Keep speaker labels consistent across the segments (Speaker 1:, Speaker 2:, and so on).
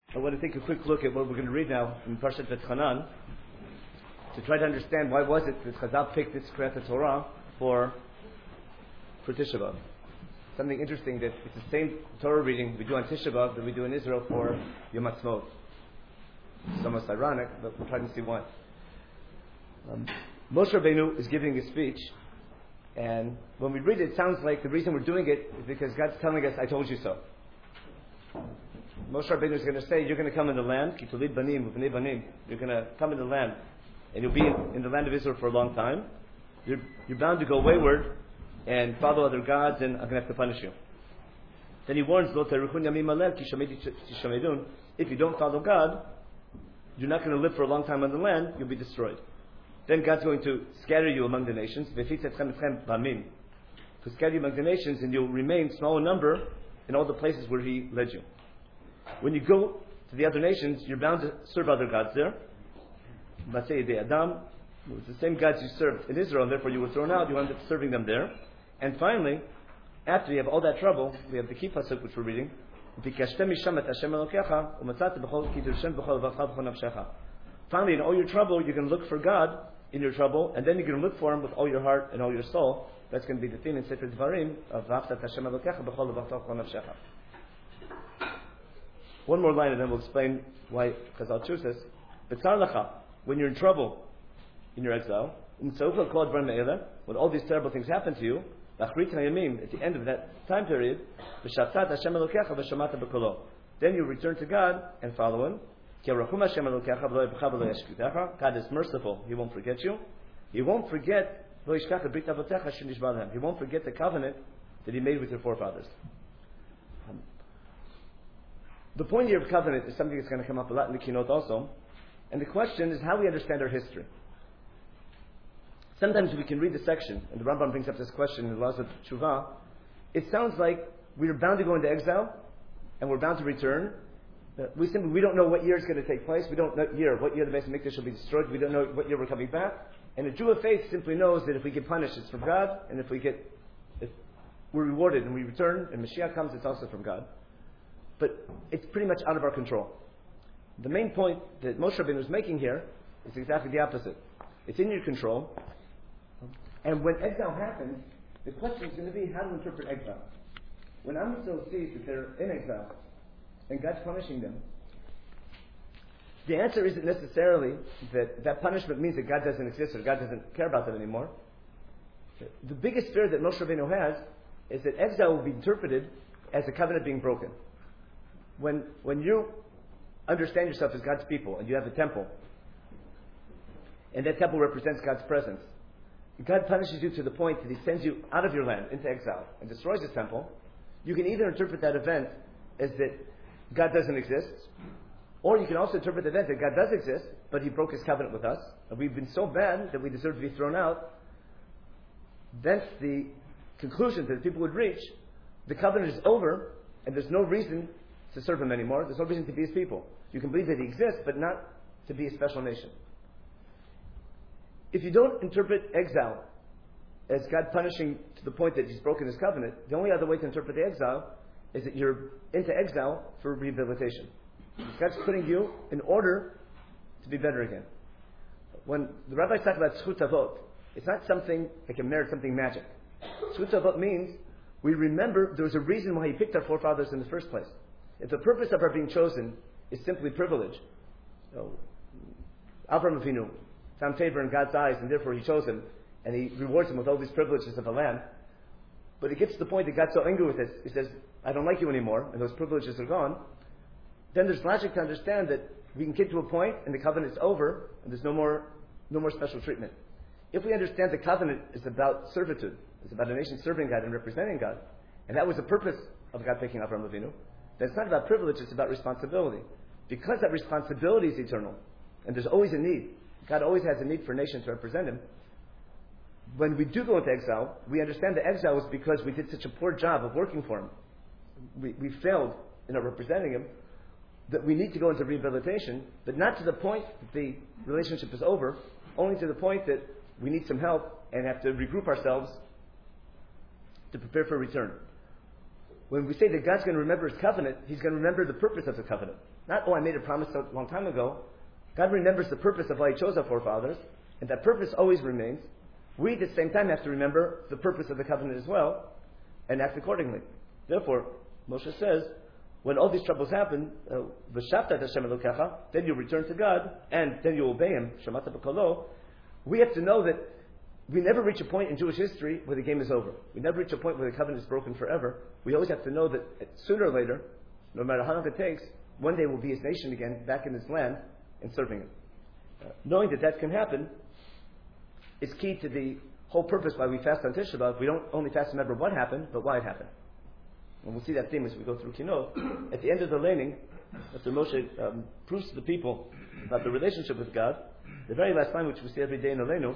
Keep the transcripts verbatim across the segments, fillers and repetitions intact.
Speaker 1: I want to take a quick look at what we're going to read now in Parshat V'Tchanan to try to understand why was it that Chazal picked this Kriyat Torah for for Tisha B'Av. Something interesting that it's the same Torah reading we do on Tisha B'Av that we do in Israel for Yom Ha'atzmaut. It's almost ironic, but we're trying to see why. Um, Moshe Rabbeinu is giving a speech, and when we read it, it sounds like the reason we're doing it is because God's telling us, "I told you so." Moshe Rabbeinu is going to say, "You're going to come in the land, kitulid banim, b'nei banim. You're going to come in the land, and you'll be in, in the land of Israel for a long time. You're, you're bound to go wayward and follow other gods, and I'm going to have to punish you." Then he warns, "Lo teruchun yamim alel ki tishamedun." If you don't follow God, you're not going to live for a long time on the land. You'll be destroyed. Then God's going to scatter you among the nations. To scatter you among the nations, and you'll remain small in number in all the places where He led you. When you go to the other nations, you're bound to serve other gods there. Adam, it's the same gods you served in Israel, and therefore you were thrown out. You end up serving them there. And finally, after you have all that trouble, we have the key pasuk which we're reading. Finally, in all your trouble, you're going to look for God in your trouble, and then you're going to look for Him with all your heart and all your soul. That's going to be the theme in Sefer Dvarim of V'ahavta Hashem Elokecha b'chol levav b'chol nafshecha. One more line, and then we'll explain why Chazal chose this. B'tzar lecha, when you're in trouble in your exile, when all these terrible things happen to you, at the end of that time period, then you return to God and follow Him. God is merciful. He won't forget you. He won't forget He won't forget the covenant that He made with your forefathers. Um, the point here of covenant is something that's going to come up a lot in the keynote also. And the question is how we understand our history. Sometimes we can read the section, and the Rambam brings up this question in the Laws of Tshuva. It sounds like we're bound to go into exile, and we're bound to return. Uh, we simply we don't know what year is going to take place. We don't know year what year the Beis Hamikdash will be destroyed. We don't know what year we're coming back. And a Jew of faith simply knows that if we get punished, it's from God, and if we get if we're rewarded and we return, and Mashiach comes, it's also from God. But it's pretty much out of our control. The main point that Moshe Rabbeinu is making here is exactly the opposite. It's in your control. And when exile happens, the question is going to be how to interpret exile. When Am Yisrael sees that they're in exile and God's punishing them, the answer isn't necessarily that that punishment means that God doesn't exist or God doesn't care about them anymore. The biggest fear that Moshe Rabbeinu has is that exile will be interpreted as a covenant being broken. When, when you understand yourself as God's people and you have a temple, and that temple represents God's presence, God punishes you to the point that He sends you out of your land into exile and destroys His temple, you can either interpret that event as that God doesn't exist, or you can also interpret the event that God does exist, but He broke His covenant with us, and we've been so bad that we deserve to be thrown out. That's the conclusion that people would reach. The covenant is over, and there's no reason to serve Him anymore. There's no reason to be His people. You can believe that He exists, but not to be a special nation. If you don't interpret exile as God punishing to the point that He's broken His covenant, the only other way to interpret the exile is that you're into exile for rehabilitation. God's putting you in order to be better again. When the rabbis talk about zchut avot, it's not something like a merit, something magic. Zchut avot means we remember there was a reason why He picked our forefathers in the first place. If the purpose of our being chosen is simply privilege, so Avraham Avinu found favor in God's eyes, and therefore He chose him, and He rewards him with all these privileges of the land. But it gets to the point that God's so angry with us, He says, "I don't like you anymore," and those privileges are gone. Then there's logic to understand that we can get to a point, and the covenant is over, and there's no more, no more special treatment. If we understand the covenant is about servitude, it's about a nation serving God and representing God, and that was the purpose of God picking Avraham Avinu, then it's not about privilege, it's about responsibility. Because that responsibility is eternal, and there's always a need. God always has a need for a nation to represent Him. When we do go into exile, we understand the exile was because we did such a poor job of working for Him. We, we failed in our representing Him, that we need to go into rehabilitation, but not to the point that the relationship is over, only to the point that we need some help and have to regroup ourselves to prepare for return. When we say that God's going to remember His covenant, He's going to remember the purpose of the covenant. Not, oh, I made a promise a long time ago. God remembers the purpose of why He chose our forefathers, and that purpose always remains. We, at the same time, have to remember the purpose of the covenant as well, and act accordingly. Therefore, Moshe says, when all these troubles happen, v'shavta et Hashem Elokecha, then you return to God, and then you obey Him, Shamata b'kolo. We have to know that we never reach a point in Jewish history where the game is over. We never reach a point where the covenant is broken forever. We always have to know that sooner or later, no matter how long it takes, one day we'll be His nation again, back in His land, and serving Him. Uh, knowing that that can happen is key to the whole purpose why we fast on Tisha B'Av. We don't only fast to remember what happened, but why it happened. And we'll see that theme as we go through Kinot. At the end of the laning, after Moshe um, proves to the people about the relationship with God, the very last line which we see every day in Aleinu,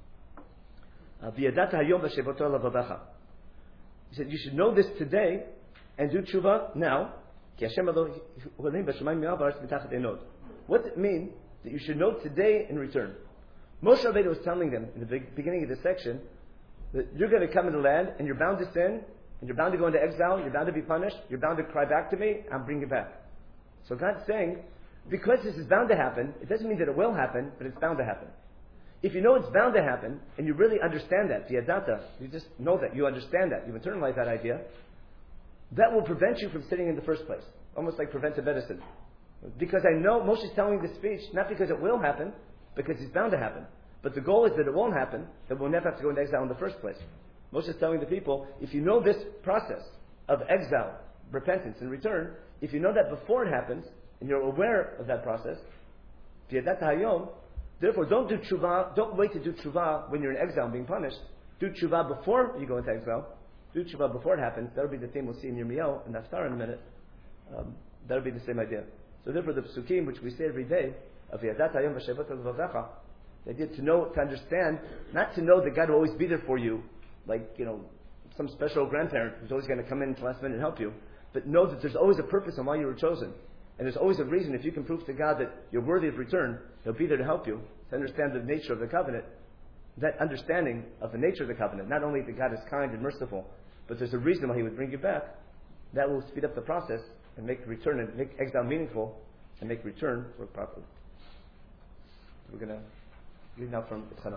Speaker 1: V'yadata hayom v'shevoto lavavecha. He said, you should know this today and do tshuva now. Ki Hashem Elohim b'shamayim v'aretz mitachat einod. What does it mean that you should know today and return? Moshe Rabbeinu was telling them in the beginning of this section that you're going to come in the land and you're bound to sin, and you're bound to go into exile, you're bound to be punished, you're bound to cry back to me, I'll bring you back. So God's saying, because this is bound to happen, it doesn't mean that it will happen, but it's bound to happen. If you know it's bound to happen, and you really understand that, v'yadata, you just know that, you understand that, you internalize that idea, that will prevent you from sinning in the first place. Almost like preventive medicine. Because I know Moshe's telling this speech, not because it will happen, because it's bound to happen. But the goal is that it won't happen, that we'll never have to go into exile in the first place. Moshe's telling the people, if you know this process of exile, repentance, and return, if you know that before it happens, and you're aware of that process, v'yadata hayom, therefore, don't do tshuva, don't wait to do tshuva when you're in exile and being punished. Do tshuva before you go into exile. Do tshuva before it happens. That'll be the thing we'll see in Yirmiyahu and Haftarah in a minute. Um, that'll be the same idea. So therefore, the psukim, which we say every day, of V'yadata hayom v'shevoto lavavecha, the idea to know, to understand, not to know that God will always be there for you, like, you know, some special grandparent who's always going to come in at the last minute and help you, but know that there's always a purpose on why you were chosen. And there's always a reason. If you can prove to God that you're worthy of return, He'll be there to help you, to understand the nature of the covenant. That understanding of the nature of the covenant, not only that God is kind and merciful, but there's a reason why He would bring you back, that will speed up the process and make return and make exile meaningful and make return work properly. We're going to read now from Itchanan.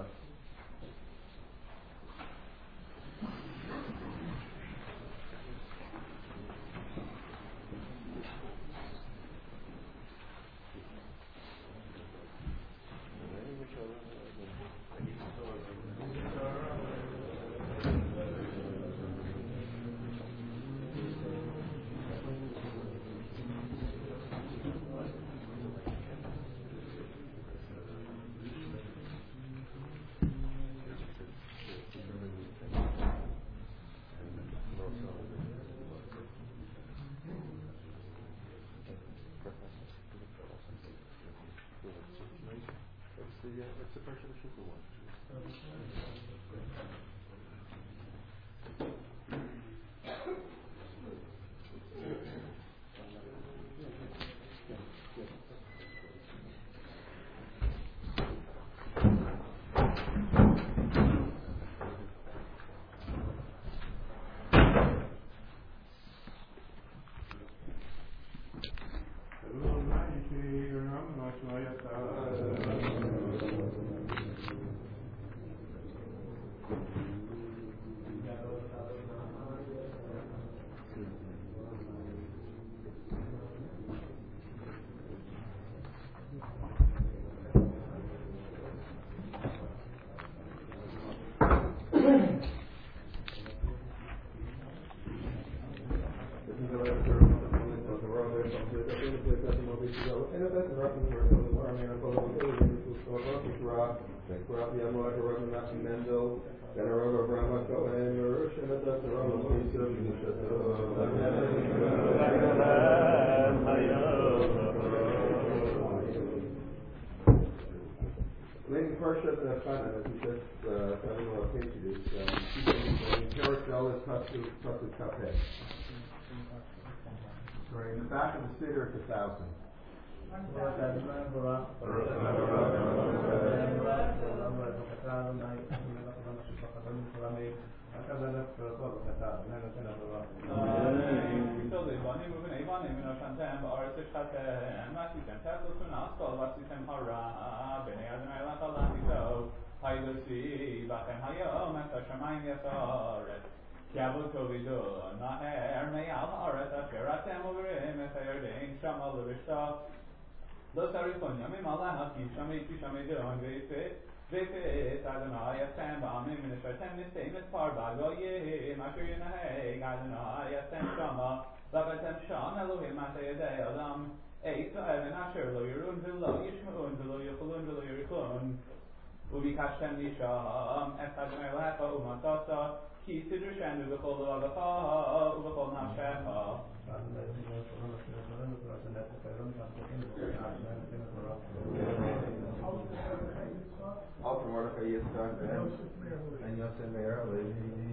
Speaker 2: Sorry, in the back of the Siddur, it's a thousand.
Speaker 3: Kiabut Tovidu, Naher, Mayal, Haaret, Asher, Atem, Overim, Esayardain, Shamal, Rishta, Lo Sarifon, Yamim, Allah, Hakim, Shamay, Shamay, Don, Vefe, Vefe, Adonai, Asem, Bamim, Minashatem, Nistain, Parba, Goye, Makir, Nahe, Adonai, Asem, Shama, Lavatem, Sham, Elohim, Matayade, Adam, Eisa, Evan, Asher, Lo Yerun, Villa, Yishmaun, Villa, Yachulun, Villa, Yerikun, Ubikashtem, Nisham, Adonai, Lafa, Umatasa, Ki Sidr Shandu, Bechol Avacha, Ubechol Nashecha.
Speaker 4: Alter Mordechai Yitzchak and Yosef Meir Levi.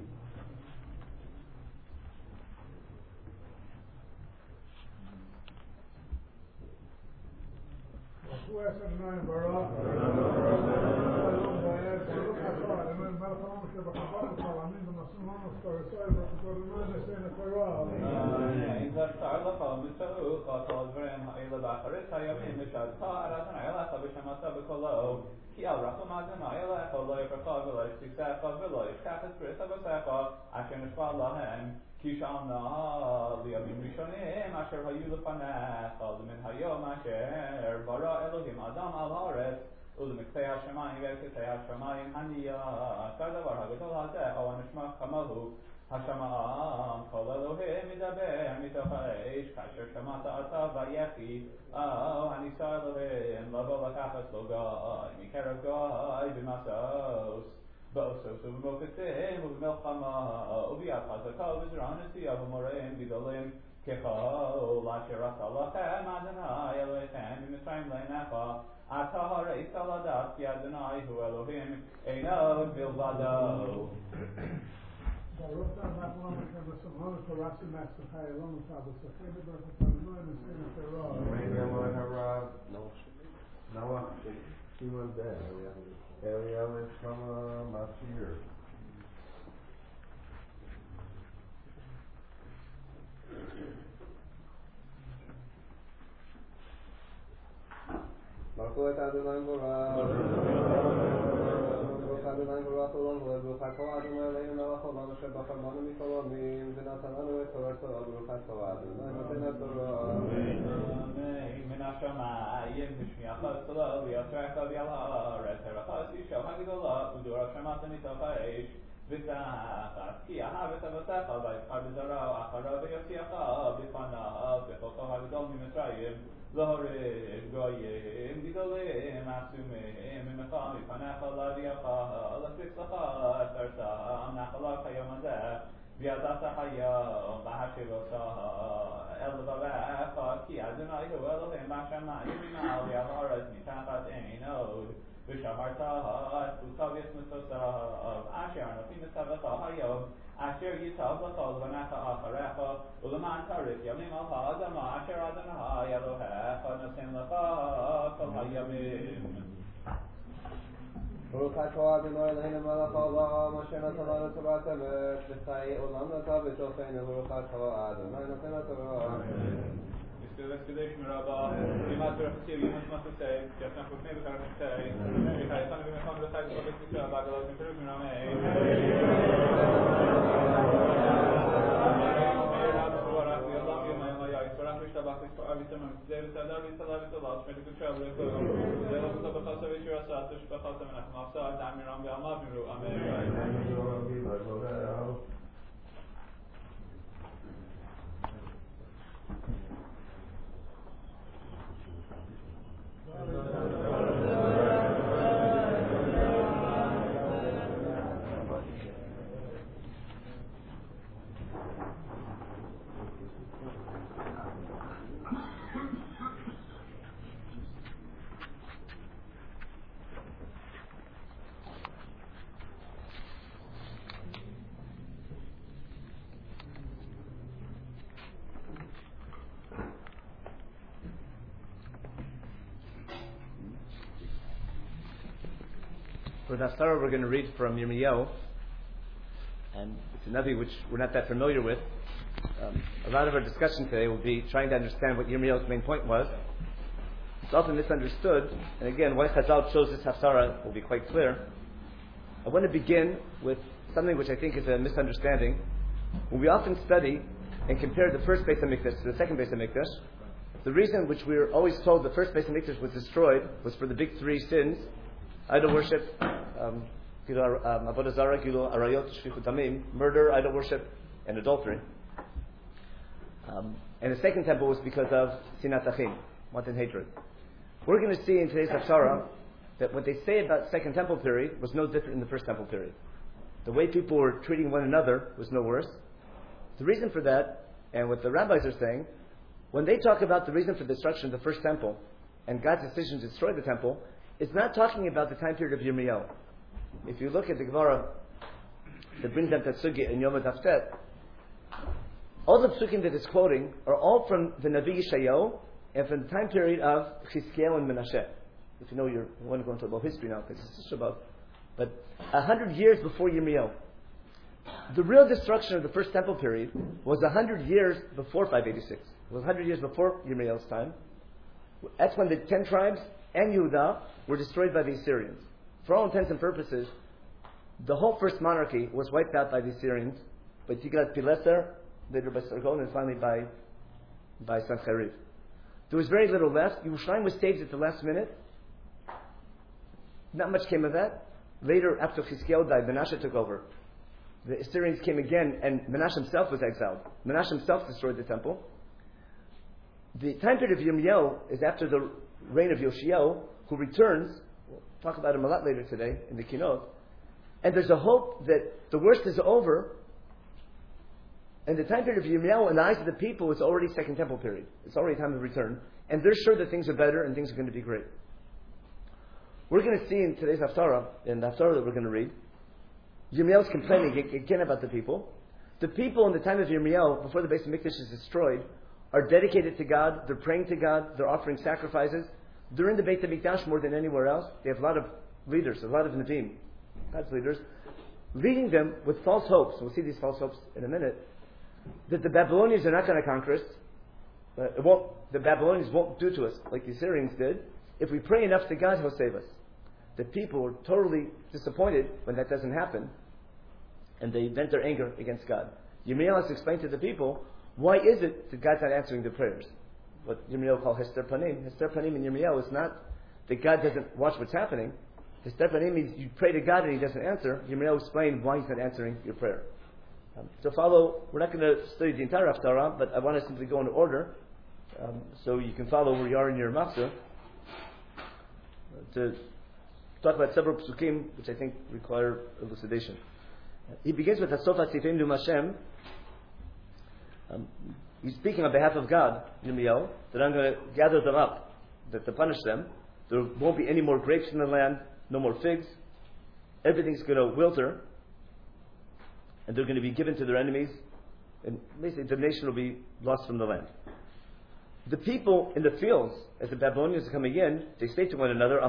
Speaker 3: Ki al rachum Adonai elecha lo yifracha v'lo yishtiksecha v'lo yishkach espresa v'secha asher nishpa lahem ki shamna liyamim rishonim asher hayu lefanecha l'min hayom asher bara Elohim Adam al haaretz u'lemiktzei hashamayim ve'ktzei hashamayim haniya kadavar hagadol hazeh ha'anishma kamahu Hashamaan kol Elohim midaber mitoch ha'esh kasher shamata ata vayechi oh hanisa Elohim lavo lakachas lo gai mikerav gai b'masos ba'osos u'b'moketzim u'b'melchama u'b'yad chazaka u'b'zran nesiya v'moreim gidolim kechol asher asa lachem Adonai Elohim b'mitzrayim le'necha ata ha'reis aladat ki Adonai hu Elohim eino bilvado.
Speaker 4: Noah, Shimon Ben, Eliel is from Masir. Baruch Adonai Baruch Adonai Baruch Olam Baruch Hakol Adonai Leinu Melech Olam Asher Bachar Banu Mikol Amim V'natan Lanu Et Torato Baruch Hakol Adonai Noten HaTorah.
Speaker 3: Amen. Min Hashamayim Mishmiachas Tolo V'yasrecha V'yal Haaretz Herachas Yisho Hagedola U'dur Hashamata Mitoch Ha'esh V'tachas Ki Ahavet Avatecha V'yifchar B'zarao Acharav V'yosiecha B'fanav V'chocho Hagedol Mitzrayim L'horim Goyim Gidolim Asumim Mimecha Mipanecha L'Aviacha L'Fitzlacha Esarta Nachalav Hayom Hazeh V'yadata Hayom V'hashivosaha El Vavecha Ki Adonai Hu Elohim B'Shamayim Mimal V'yal Haaretz Mitachas Einod V'shamartaha Espucha V'yismetosav Asher Anofi Mitzavecha Hayom Asher Yitav L'chol V'necha Acharecha U'leman Tarif Yamim Al Ha'adama Asher Adonai Elohecha Noten Lecha Kol Hayamim.
Speaker 4: Baruch Hakol Adonai Leinu Melech Olam Asher Natan Lanu Torat Emes V'chayei Olam Natav B'tocheinu Baruch Hakol Adonai Noten HaTorah.
Speaker 3: V'skudei Shmirabah Yimat V'rachasiv Yimat Masasei Yasnach V'fnei V'karachasei V'chayetanu V'mecham V'chayet V'chayet V'chayet V'agalat V'chayet
Speaker 1: For the Haftarah, we're going to read from Yirmiyahu, and it's a Navi which we're not that familiar with. Um, a lot of our discussion today will be trying to understand what Yirmiyahu's main point was. It's often misunderstood, and again, why Chazal chose this Haftarah will be quite clear. I want to begin with something which I think is a misunderstanding. When we often study and compare the first Beis HaMikdash to the second Beis HaMikdash, the reason which we were always told the first Beis HaMikdash was destroyed was for the big three sins: idol worship, um, Avodah Zarah, Gilul Arayot, Shfichut Damim, murder, idol worship, and adultery. Um, and the second temple was because of Sinat Achim, wanton hatred. We're going to see in today's Haftarah that what they say about the second temple period was no different in the first temple period. The way people were treating one another was no worse. The reason for that, and what the rabbis are saying, when they talk about the reason for the destruction of the first temple and God's decision to destroy the temple, it's not talking about the time period of Yirmiyahu. If you look at the Gemara that brings down Tatsugi and Yom Taftet, all the psukim that it's quoting are all from the Navi Yeshayahu and from the time period of Chizkiyahu and Menashe. If you know, you're, you want to go into a little history now because this is Shabbat. But a hundred years before Yirmiyahu. The real destruction of the first temple period was a hundred years before five eighty-six. It was a hundred years before Yirmiyahu's time. That's when the ten tribes and Yehudah were destroyed by the Assyrians. For all intents and purposes, the whole first monarchy was wiped out by the Assyrians, by Tiglath-Pileser, later by Sargon, and finally by by Sancheriv. There was very little left. Yerushalayim was saved at the last minute. Not much came of that. Later, after Chizkiyahu died, Menashe took over. The Assyrians came again, and Menashe himself was exiled. Menashe himself destroyed the temple. The time period of Yirmiyahu is after the reign of Yoshiyahu, who returns. We'll talk about him a lot later today in the Kinot. And there's a hope that the worst is over. And the time period of Yirmiyahu, in the eyes of the people, is already second temple period. It's already time of return. And they're sure that things are better and things are going to be great. We're going to see in today's Haftarah, in the Haftarah that we're going to read, Yirmiyahu is complaining again about the people. The people in the time of Yirmiyahu, before the Beis HaMikdash is destroyed, are dedicated to God, they're praying to God, they're offering sacrifices. They're in the Beit HaMikdash more than anywhere else. They have a lot of leaders, a lot of Nevi'im, God's leaders, leading them with false hopes. We'll see these false hopes in a minute. That the Babylonians are not going to conquer us. Uh, it won't, the Babylonians won't do to us like the Assyrians did. If we pray enough to God, He'll save us. The people are totally disappointed when that doesn't happen, and they vent their anger against God. Yirmiyahu has to explain to the people, why is it that God's not answering their prayers? What Yirmiyahu call Hester Panim. Hester Panim in Yirmiyahu is not that God doesn't watch what's happening. Hester Panim means you pray to God and He doesn't answer. Yirmiyahu explained why He's not answering your prayer. Um, to follow, we're not going to study the entire Haftarah, but I want to simply go in order um, so you can follow where you are in your Machzor. Uh, to talk about several psukim which I think require elucidation. Uh, he begins with Hasof HaSifim Dum Hashem. Um, he's speaking on behalf of God, Yirmiyahu, that I'm going to gather them up, that to punish them. There won't be any more grapes in the land, no more figs. Everything's going to wilter, and they're going to be given to their enemies, and basically the nation will be lost from the land. The people in the fields, as the Babylonians are coming in, they say to one another,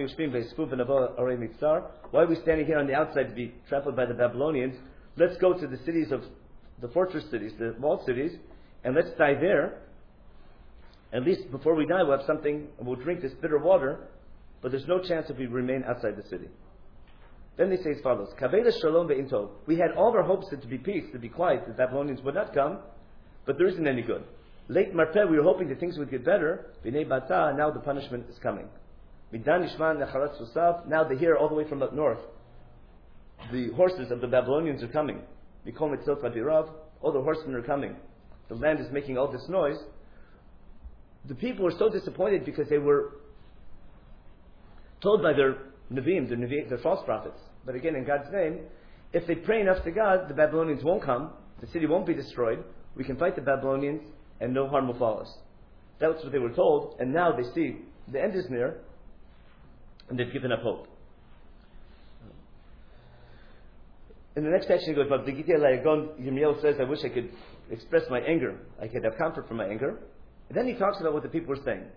Speaker 1: why are we standing here on the outside to be trampled by the Babylonians? Let's go to the cities of the fortress cities, the walled cities, and let's die there. At least before we die, we'll have something, and we'll drink this bitter water, but there's no chance if we remain outside the city. Then they say as follows, we had all our hopes that to be peace, to be quiet, the Babylonians would not come, but there isn't any good. Late Marpeh, we were hoping that things would get better. B'nei Bata, now the punishment is coming. Midan Ishman Necharat Susav, now they hear all the way from up north. The horses of the Babylonians are coming. Mikol Mitzot Vadirav, all the horsemen are coming. The land is making all this noise. The people were so disappointed because they were told by their Nevi'im, their, Nevi'im, their false prophets. But again, in God's name, if they pray enough to God, the Babylonians won't come, the city won't be destroyed, we can fight the Babylonians, and no harm will follow us. That's what they were told, and now they see the end is near, and they've given up hope. In the next section, he goes, Yirmiyahu says, I wish I could express my anger. I could have comfort from my anger. And then he talks about what the people were saying.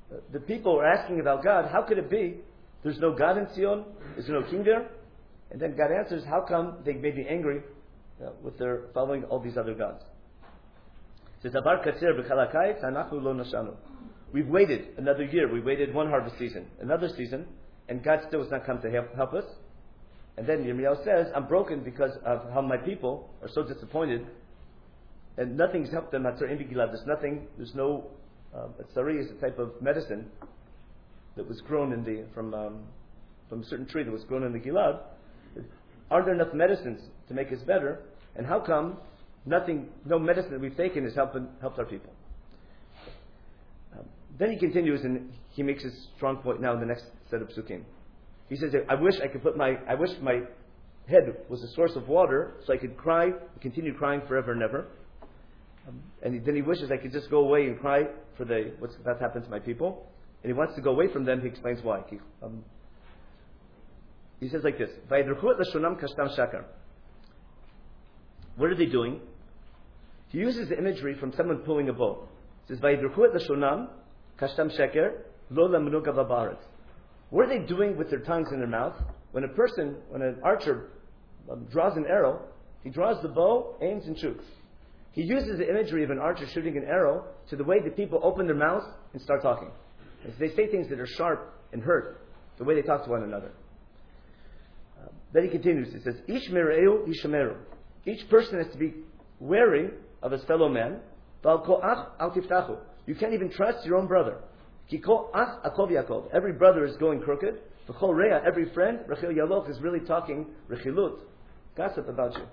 Speaker 1: the people were asking about God. How could it be? There's no God in Zion. There's no king there. And then God answers, how come they may be angry uh, with their following all these other gods? It says, "Abar katzer b'chalakayis anachu lo nashanu." We've waited another year. We waited one harvest season, another season, and God still has not come to help, help us. And then Yirmiyahu says, I'm broken because of how my people are so disappointed, and nothing's helped them. There's nothing, there's no, um, tsari is a type of medicine that was grown in the, from, um, from a certain tree that was grown in the Gilad. Aren't there enough medicines to make us better? And how come nothing, no medicine that we've taken has helped, helped our people? Um, then he continues, and he makes his strong point now in the next set of psukim. He says, I wish I could put my, I wish my head was a source of water so I could cry, continue crying forever and ever. Um, and he, then he wishes I could just go away and cry for the, what's that happened to my people. And he wants to go away from them. He explains why. He, um, he says like this, what are they doing? He uses the imagery from someone pulling a bow. He says, what are they doing with their tongues in their mouth? When a person, when an archer um, draws an arrow, he draws the bow, aims and shoots. He uses the imagery of an archer shooting an arrow to the way that people open their mouths and start talking. As they say things that are sharp and hurt, the way they talk to one another. Uh, then he continues, he says, Ish mereu, ish meru. Each person has to be wary of his fellow man. You can't even trust your own brother. Every brother is going crooked. Every friend, Rachel Yaloch, is really talking rechilut, gossip about you.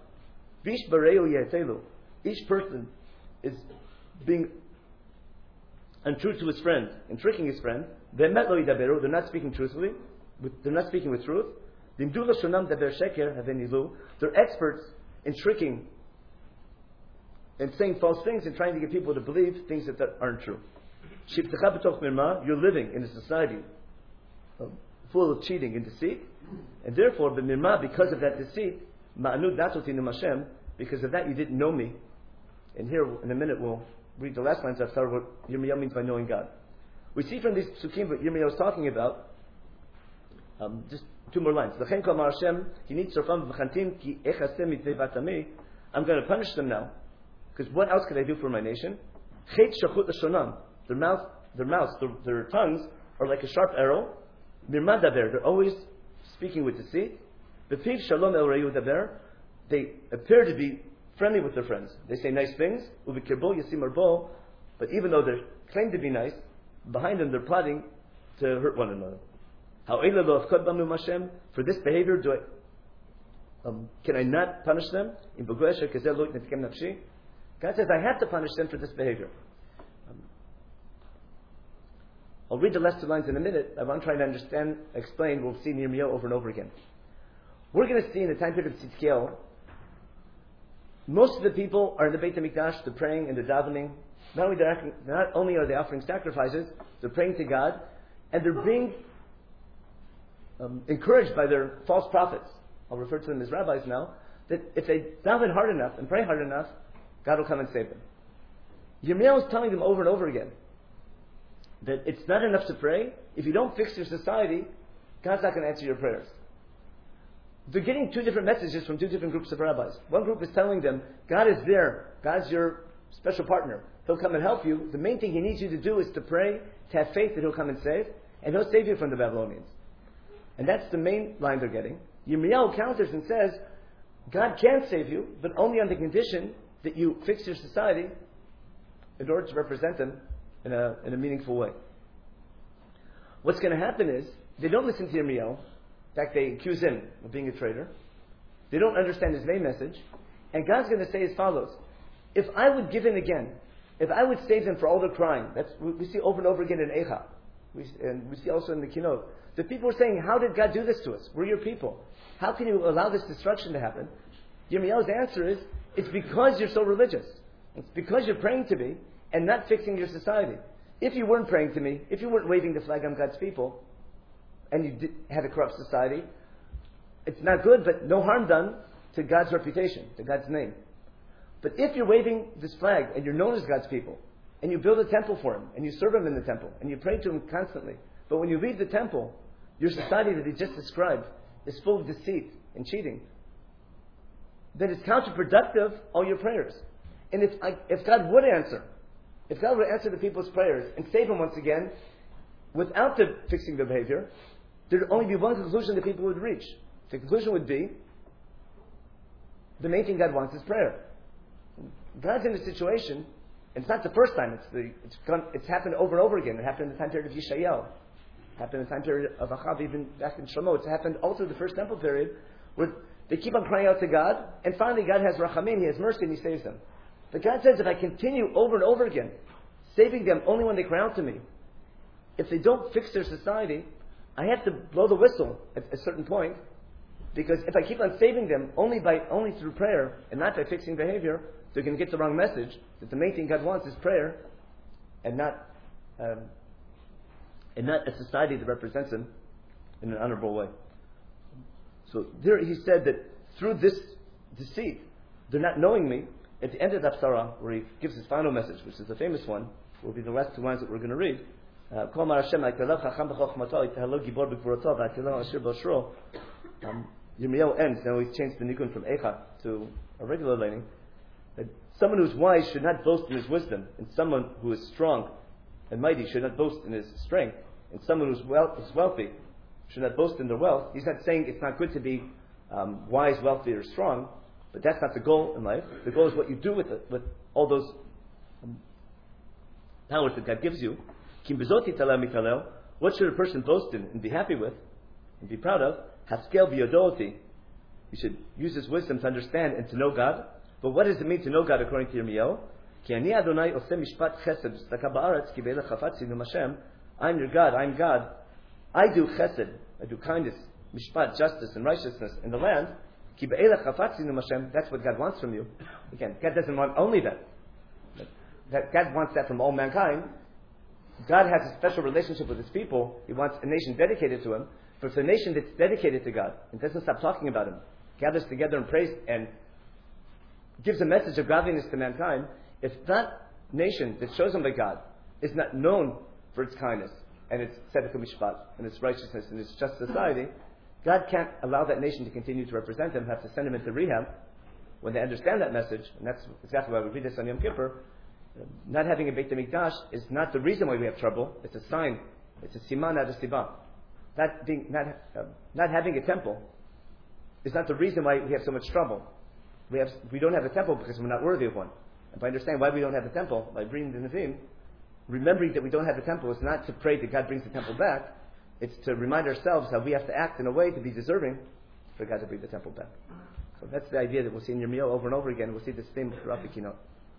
Speaker 1: Each person is being untrue to his friend and tricking his friend. They're not speaking truthfully. They're not speaking with truth. They're experts in tricking and saying false things and trying to get people to believe things that, that aren't true. You're living in a society full of cheating and deceit, and therefore, because of that deceit, because of that you didn't know me. And here, in a minute, we'll read the last lines of Sarah, what Yirmiyahu means by knowing God. We see from these psukim what Yirmiyahu is talking about, um, just two more lines. I'm going to punish them now, because what else could I do for my nation? Their mouth, their mouths, their, their tongues are like a sharp arrow. They're always speaking with deceit. They appear to be friendly with their friends. They say nice things. But even though they claim to be nice, behind them they're plotting to hurt one another. For this behavior, do I, um, can I not punish them? God says I have to punish them for this behavior. Um, I'll read the last two lines in a minute. I want to try to understand, explain. We'll see Yirmiyahu over and over again. We're going to see in the time period of Tzidkiyahu, most of the people are in the Beit HaMikdash, they're praying and they're davening. Not only, they're, not only are they offering sacrifices, they're praying to God, and they're being um, encouraged by their false prophets. I'll refer to them as rabbis now, that if they daven hard enough and pray hard enough, God will come and save them. Yirmiyahu is telling them over and over again that it's not enough to pray. If you don't fix your society, God's not going to answer your prayers. They're getting two different messages from two different groups of rabbis. One group is telling them, God is there. God's your special partner. He'll come and help you. The main thing He needs you to do is to pray, to have faith that He'll come and save, and He'll save you from the Babylonians. And that's the main line they're getting. Yirmiyahu counters and says, God can save you, but only on the condition that you fix your society in order to represent Him in a, in a meaningful way. What's going to happen is, they don't listen to Yirmiyahu. In fact, they accuse him of being a traitor. They don't understand his main message. And God's going to say as follows. If I would give in again, if I would save them for all their crime, that's we see over and over again in Eicha, we, and we see also in the Kinot, the people are saying, how did God do this to us? We're your people. How can you allow this destruction to happen? Yirmiyahu's answer is, it's because you're so religious. It's because you're praying to me and not fixing your society. If you weren't praying to me, if you weren't waving the flag on God's people, and you did, had a corrupt society, it's not good, but no harm done to God's reputation, to God's name. But if you're waving this flag and you're known as God's people, and you build a temple for him, and you serve him in the temple, and you pray to him constantly. But when you leave the temple, your society that he just described is full of deceit and cheating. Then it's counterproductive, all your prayers. And if, I, if God would answer, if God would answer the people's prayers and save them once again, without the fixing their behavior, there would only be one conclusion that people would reach. The conclusion would be, the main thing God wants is prayer. God's in a situation, and it's not the first time, it's the it's, gone, it's happened over and over again. It happened in the time period of Yishayahu. It happened in the time period of Achav, even back in Shlomo. It's happened all through the first temple period, where they keep on crying out to God, and finally God has rachamim, He has mercy, and He saves them. But God says, if I continue over and over again, saving them only when they cry out to me, if they don't fix their society, I have to blow the whistle at a certain point, because if I keep on saving them only by only through prayer and not by fixing behavior, they're going to get the wrong message that the main thing God wants is prayer, and not um, and not a society that represents Him in an honorable way. So there he said that through this deceit, they're not knowing me. At the end of the Haftarah, where he gives his final message, which is the famous one, will be the last two lines that we're going to read. Uh, um, Yirmiyahu ends, now he's changed the nigun from Echa to a regular lining, that someone who's wise should not boast in his wisdom, and someone who is strong and mighty should not boast in his strength, and someone who's well, is wealthy should not boast in their wealth. He's not saying it's not good to be um, wise, wealthy, or strong, but that's not the goal in life. The goal is what you do with it, with all those um, powers that God gives you. What should a person boast in and be happy with and be proud of? Haskel biyodoti. You should use his wisdom to understand and to know God. But what does it mean to know God according to Yirmiyahu? I'm your God, I'm God. I do chesed, I do kindness, mishpat, justice, and righteousness in the land. That's what God wants from you. Again, God doesn't want only that. that. God wants that from all mankind. God has a special relationship with His people. He wants a nation dedicated to Him. But it's a nation that's dedicated to God and doesn't stop talking about Him, gathers together and prays and gives a message of godliness to mankind. If that nation that's chosen by God is not known for its kindness and its tzedek mishpat and its righteousness and its just society, God can't allow that nation to continue to represent Him, have to send them into rehab when they understand that message. And that's exactly why we read this on Yom Kippur. Not having a Beit HaMikdash is not the reason why we have trouble. It's a sign. It's a siman, not a siba. Not, being, not, uh, not having a temple is not the reason why we have so much trouble. We have we don't have a temple because we're not worthy of one. And by understanding why we don't have a temple, by reading the Nevi'im, remembering that we don't have a temple is not to pray that God brings the temple back. It's to remind ourselves how we have to act in a way to be deserving for God to bring the temple back. So that's the idea that we'll see in Yirmiyahu over and over again. We'll see this theme throughout the keynote.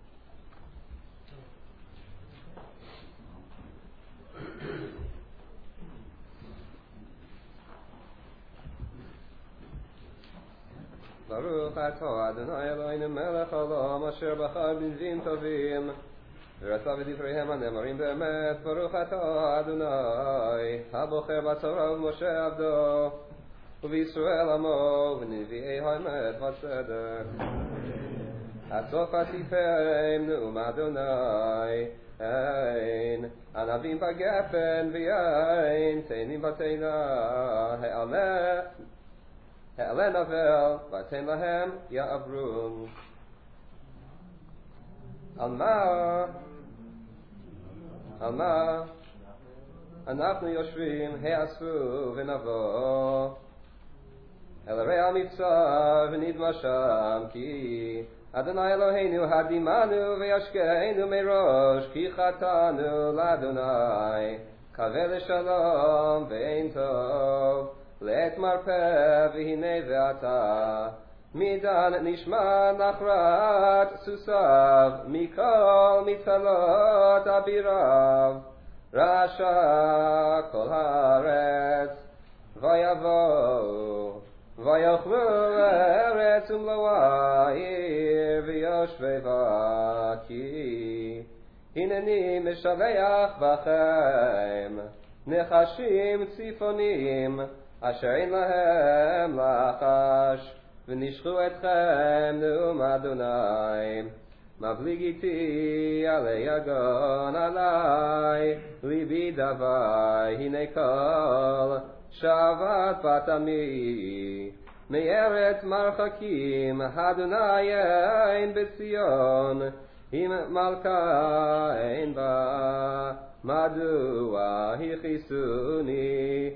Speaker 4: Baruch atah Adonai Eloheinu melech haolam asher bachar b'nevim tovim v'ratza v'divreihem hanemarim be'emet. Baruch atah Adonai habocher b'torah Moshe avdo u'v'Yisrael amo v'nevi'ei ha'emet v'tzedek. Asof asiferim ne'um Adonai ein anavim b'gefen v'yain teinim b'teina he'aleh Ha'aleh navel, v'atem lahem ya'avrum. Alma, Alma, אנחנו יושבים, העשו ונבוא. אל הרי המצר ונדמה שם, כי אדוני אלוהינו הדימנו וישקנו מראש, כי חטאנו לאדוני, קווה לשלום ואין טוב. לעת מרפא והנה ועתה מדן נשמע נחרת סוסיו מכל מצלות אביריו רעשה כל הארץ ויבואו ויאכלו ארץ ומלואה עיר ויושבי בה כי הנני משבח בכם נחשים צפונים אשר אין להם לחש ונשכו אתכם נאום אדוני מבליגיתי עלי יגון עלי, ליבי דבר הנה כל, שבת בת עמי. מארץ מרחקים, אדוני אין בציון, אם מלכה אין בה, מדוע הכיסוני?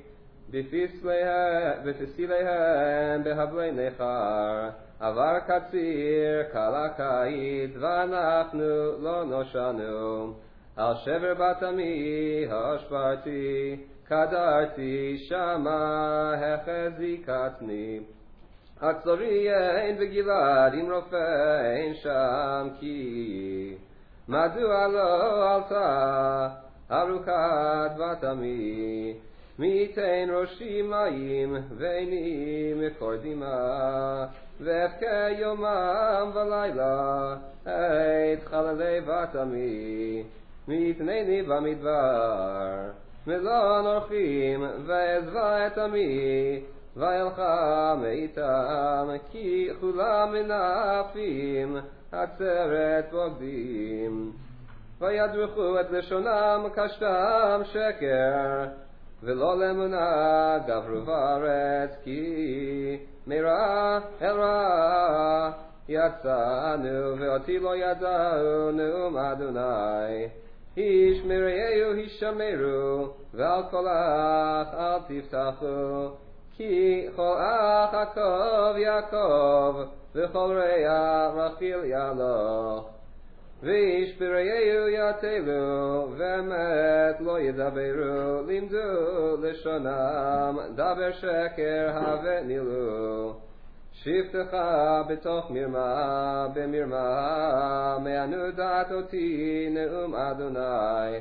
Speaker 4: בפסיליהם בהבלי נכר, עבר קציר קלה קיץ, ואנחנו לא נושענו. על שבר בת עמי השברתי, קדרתי שמה החזיקתני. עצורי אין בגלעד, אם רופא אין שם כי. מדוע לא עלתה ארוכת בת עמי? מי ייתן ראשי מים ועיני מקור דמעה, ואבכה יומם ולילה את חללי בת עמי. מי יתנני במדבר מלון אורחים, ועזבה את עמי וילכה מאיתם, כי כולם מנאפים עצרת בוגדים. וידרכו את לשונם קשתם שקר, ולא לאמונה גברו בארץ, כי מרע אל רע יצאנו, ואותי לא ידעו נאום אדוני. איש מרעהו הישמרו, ועל כל אח אל תפתחו, כי כל אח עקב יעקב, וכל רע רכיל יהלוך. ואיש ברעהו יטלו, ואמת לא ידברו, לימדו לשונם, דבר שקר הווה נילו. שבתך בתוך מרמה, במרמה, מענו דעת אותי נאום אדוני,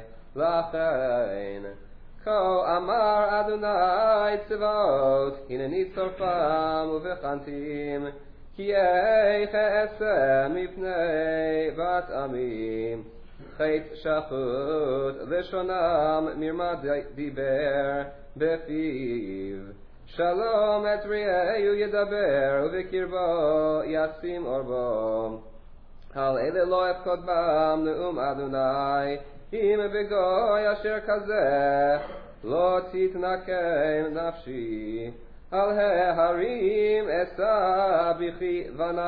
Speaker 4: לכן. כה אמר אדוני צבאות, הנני צורפם ובחנתים, כי איך אעשה מפני בת עמי. חטא שחוט לשונם, מרמה דיבר בפיו. שלום את רעהו ידבר, ובקרבו ישים אורבו. על אלה לא אפקוד בם נאום אדוני, אם בגוי אשר כזה לא תתנקם נפשי. על ההרים אשא בכי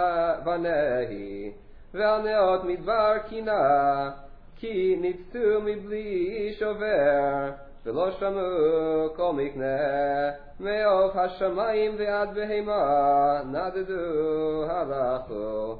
Speaker 4: ונהי, ועל נאות מדבר קינה, כי ניצתו מבלי שובר, ולא שמעו כל מקנה. מעוף השמיים ועד בהמה נדדו הלכו.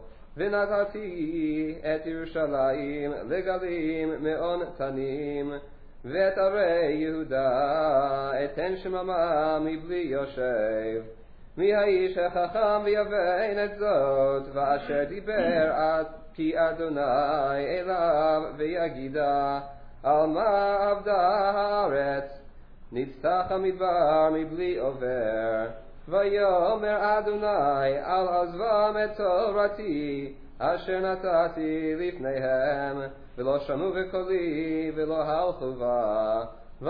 Speaker 4: ונתתי את ירושלים לגלים מאון תנים, ואת ערי יהודה אתן שממה מבלי יושב. מי האיש החכם ויבין את זאת, ואשר דיבר עד פי אדוני אליו ויגידה, על מה עבדה הארץ, נצטח המדבר מבלי עובר. ויאמר אדוני על עזבם את תורתי אשר נתתי לפניהם, ולא שמעו בקולי ולא הלכו בה.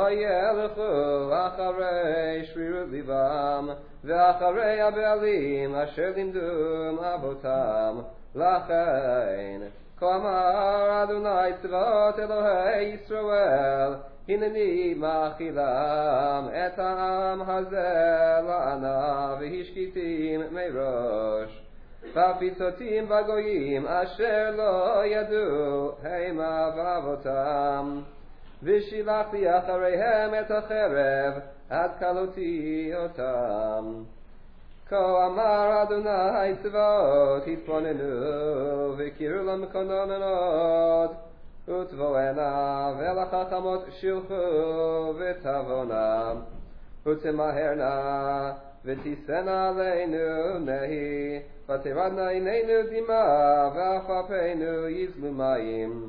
Speaker 4: וילכו אחרי שרירות ליבם, ואחרי הבעלים אשר לימדום אבותם. לכן כה אמר אדוני צבאות אלוהי ישראל, הנני מאכילם את העם הזה לענה, והשקיטים מראש. ופיצותים בגויים אשר לא ידעו המה ואבותם. ושילחתי אחריהם את החרב עד כלותי אותם. כה אמר אדוני צבאות, התבוננו וקראו למקוננות, ותבואנה ולחכמות שילחו ותבונה, ותמהרנה ותישאנה עלינו נהי, ותרדנה עינינו דמעה ועפעפינו יזלו מים.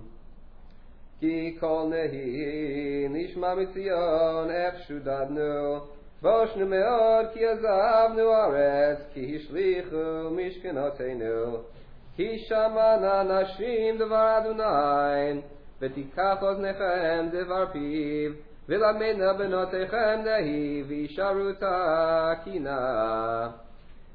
Speaker 4: כי כל נהי נשמע מציון איך שודדנו, בושנו מאוד כי עזבנו ארץ, כי השליכו משכנותינו. כי שמענה נשים דבר אדוני, ותיקח אוזניכם דבר פיו, ולמדנה בנותיכם נהי, וישארו תקינה.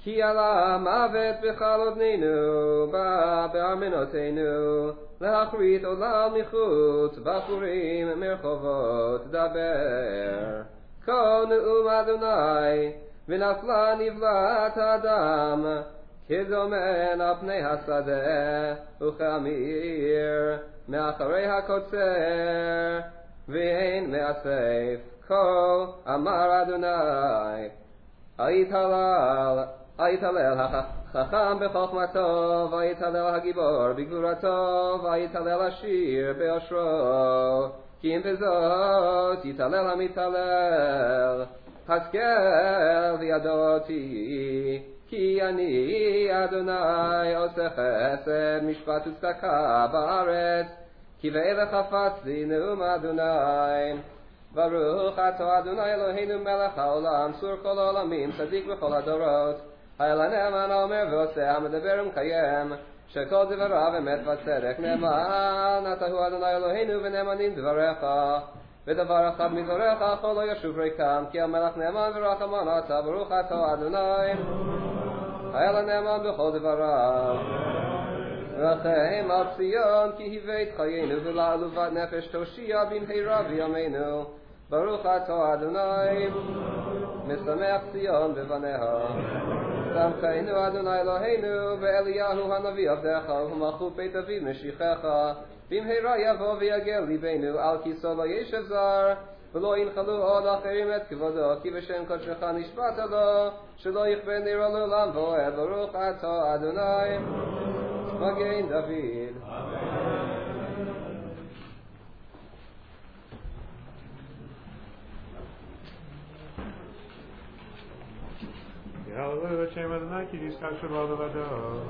Speaker 4: כי על המוות בחלודנינו, בא בארמנותינו, להכרית עולם מחוץ, בחורים מרחובות דבר. כה נאום אדוני, ונפלה נבלת האדם, כזומן על פני השדה, וכאמיר מאחרי הקוצר, והן מאסף. כה אמר אדוני, היתהלל, היתהלל החכם בחוכמתו, והיתהלל הגיבור בגבורתו, והיתהלל השיר באושרו, כי אם בזאת יתהלל המתהלל. השכל וידעתי, כי אני אדוני עושה חסד, משפט וצדקה בארץ, כי ואלה חפצתי נאום אדוני. ברוך אתה אדוני אלוהינו מלך העולם, צור כל העולמים, צדיק בכל הדורות. האל הנאמן האומר ועושה, המדבר ומקיים, שכל דבריו אמת וצדק. נאמן אתה הוא אדוני אלוהינו ונאמנים דבריך, ודבר אחד מדבריך כל לא ישוב ריקם, כי המלך נאמן ורחמן אתה. ברוך אתה אדוני האל הנאמן בכל דבריו. רחם על ציון כי הבאת חיינו, ולעלובת נפש תושיע במהרה בימינו. ברוך אתה אדוני משמח ציון בבניה. שמחנו אדוני אלוהינו ואליהו הנביא עבדך, ומלכות בית דוד משיחך. במהרה יבוא ויגל ליבנו, על כיסו לא ישב זר, ולא ינחלו עוד אחרים את כבודו, כי בשם קודשך נשבעת לו, שלא יכבה נרו לעולם ועד. ברוך אתה אדוני מגן דוד.
Speaker 2: Hallelujah, Shem Adonai, ki yishkach shabbat levado.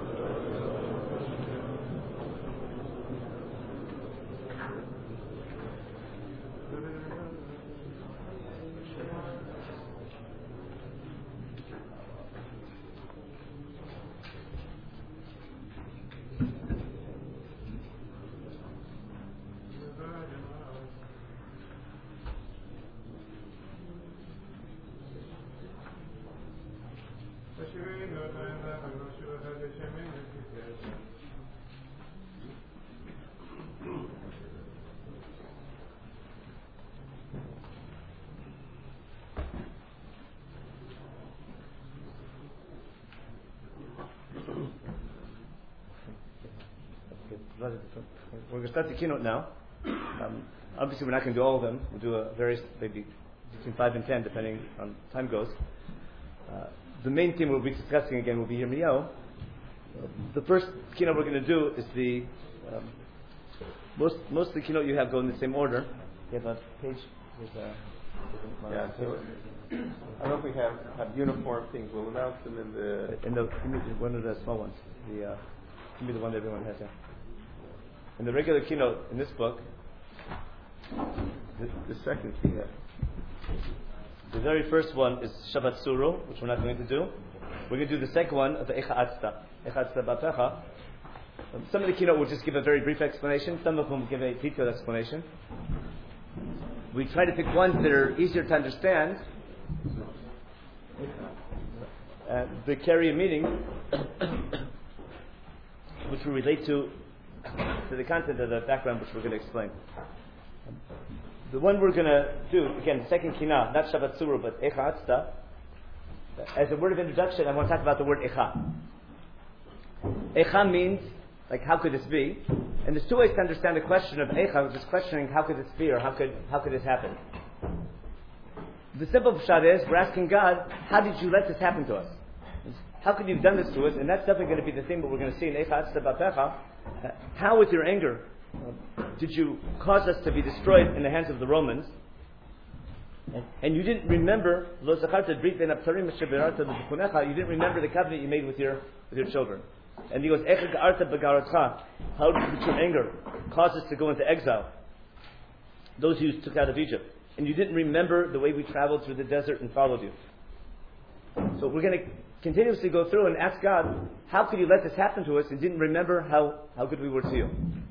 Speaker 1: We're going to start the keynote now. Um, obviously, we're not going to do all of them. We'll do a various, maybe between five and ten, depending on time goes. Uh, the main theme we'll be discussing again will be Yirmiyahu. Uh, the first keynote we're going to do is the um, most most of the keynote you have go in the same order. You have a page with a.
Speaker 5: Yeah, so I don't know if we have, have uniform things. We'll announce them in the.
Speaker 1: In the give me one of the small ones. The uh, give me the one that everyone has. Yeah. In the regular keynote in this book,
Speaker 5: the, the second keynote.
Speaker 1: The very first one is Shabbat Suru, which we're not going to do. We're going to do the second one of the Echa Atzta. Echa Atzta Bapecha. Um, some of the keynote will just give a very brief explanation. Some of them will give a detailed explanation. We try to pick ones that are easier to understand. Uh, they carry a meaning which will relate to to the content of the background, which we're going to explain. Um, the one we're going to do, again, the second kina, not Shabbat Suru, but Echa Atzta. As a word of introduction, I want to talk about the word Echa. Echa means, like, how could this be? And there's two ways to understand the question of Echa, which is questioning how could this be, or how could how could this happen. The simple pshat is, we're asking God, how did you let this happen to us? How could you have done this to us? And that's definitely going to be the thing that we're going to see in Echa Atzta Bapecha. How, with your anger, did you cause us to be destroyed in the hands of the Romans? And you didn't remember, you didn't remember the covenant you made with your with your children. And he goes, how did your anger cause us to go into exile? Those who you took out of Egypt. And you didn't remember the way we traveled through the desert and followed you. So we're going to continuously go through and ask God, how could you let this happen to us and didn't remember how, how good we were to you?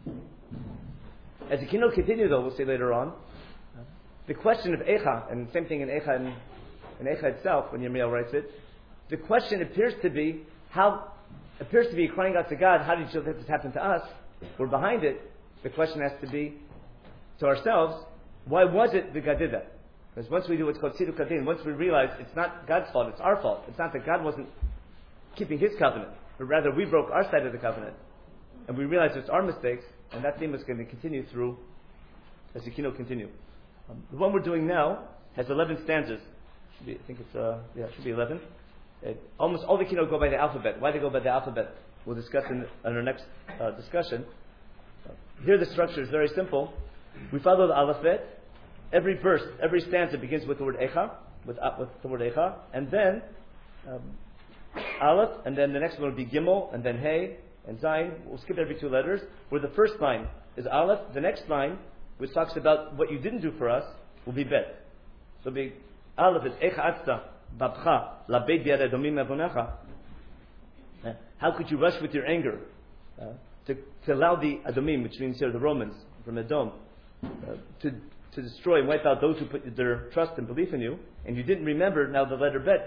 Speaker 1: As the keynote continues, though, we'll say later on, the question of Echa, and same thing in Echa, in, in Echa itself, when Yirmiyahu writes it, the question appears to be how appears to be crying out to God. How did you let this happen to us? We're behind it. The question has to be to ourselves: why was it that God did that? Because once we do what's called Siddur Kadin, once we realize it's not God's fault, it's our fault. It's not that God wasn't keeping His covenant, but rather we broke our side of the covenant, and we realize it's our mistakes, and that theme is going to continue through as the keynote continue. Um, the one we're doing now has eleven stanzas. Should be, I think it's uh, yeah, it should be eleven. It, almost all the keynote go by the alphabet. Why they go by the alphabet, we'll discuss in, in our next uh, discussion. Uh, here the structure is very simple. We follow the alphabet. Every verse, every stanza begins with the word Echa, with, uh, with the word Echa, and then um, Aleph, and then the next one will be Gimel, and then Hey, and Zayin. We'll skip every two letters. Where the first line is Aleph, the next line, which talks about what you didn't do for us, will be Bet. So be Aleph is Echa Atzta, Babcha, Labed Biad Edomim Avonecha. How could you rush with your anger uh, to, to allow the Adomim, which means here the Romans from Edom, uh, to to destroy and wipe out those who put their trust and belief in you, and you didn't remember now the letter Bet.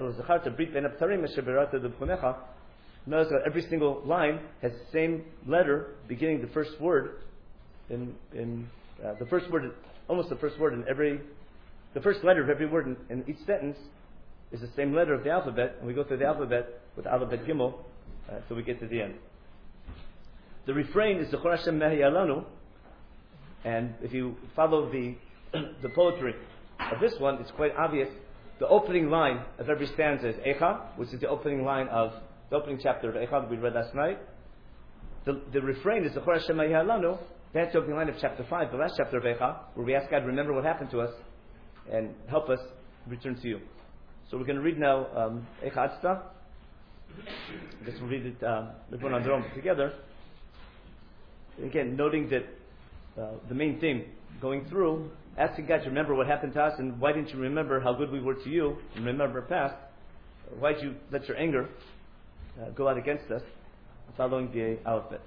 Speaker 1: Notice that every single line has the same letter beginning the first word in in uh, the first word, almost the first word in every, the first letter of every word in, in each sentence is the same letter of the alphabet, and we go through the alphabet with Aleph Bet Gimel, uh, so we get to the end. The refrain is Zechor Hashem Mehi Alanu, and if you follow the the poetry of this one, it's quite obvious. The opening line of every stanza is Echa, which is the opening line of the opening chapter of Echa that we read last night. The, the refrain is Zechor Hashem Mehi Alanu. That's the opening line of chapter five, the last chapter of Echa, where we ask God to remember what happened to us and help us return to you. So we're going to read now um, Echa Atzta. I guess we'll read it uh, on their own together. Again, noting that uh, the main theme going through, asking God to remember what happened to us, and why didn't you remember how good we were to you, and remember our past? Why did you let your anger uh, go out against us? Following the alphabet.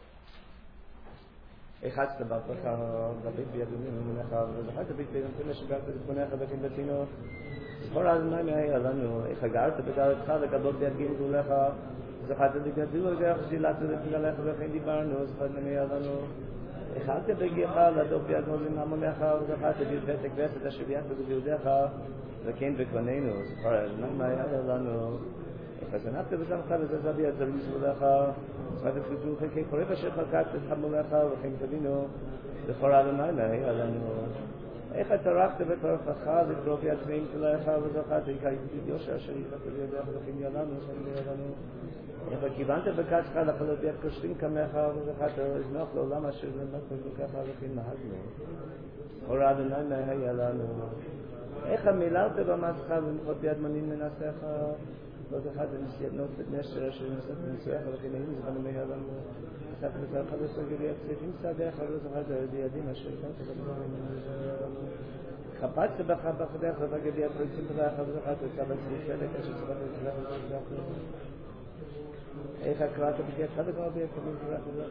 Speaker 6: אחד בגיך לדוק ביד מוזים המונך וזכת בית בית כבשת אשר ביחד וביהודיך וכן בקוננו זכר אדוני מה היה לנו חזנת וזמך וזזה ביד זרים זבולך זכת ופתו חלקי חורף אשר חלקת ותחמולך וכן תבינו זכר אדוני מה היה לנו איך תרחת בתורפך וקרוב יד צבעים כלך וזכת יקייתי יושר אשר יחת ביהודיך וכן ילנו שם ידנו איך כיוונת בקצך לחלות יד קושרים כמך וזכת אזנוך לעולם אשר זמך וזכך וכן נהגנו זכור אדוני מה היה לנו איך מילרת במסך ומחות ביד מנין מנסך וזכת נשיינות נשר אשר נשאת מנסויך וכן היינו זכנו מה היה לנו זכת וזכך וסוגר יד צפים סעדיך וזכת בידים אשר כנת ובדברים חפצת בך בחדך ובגד יד פרצים בך וזכת וצבא צריפלת אשר צבא וצבא וצבא איך הקראת בגיעת חד הגמר ביד כמין קראת בדרך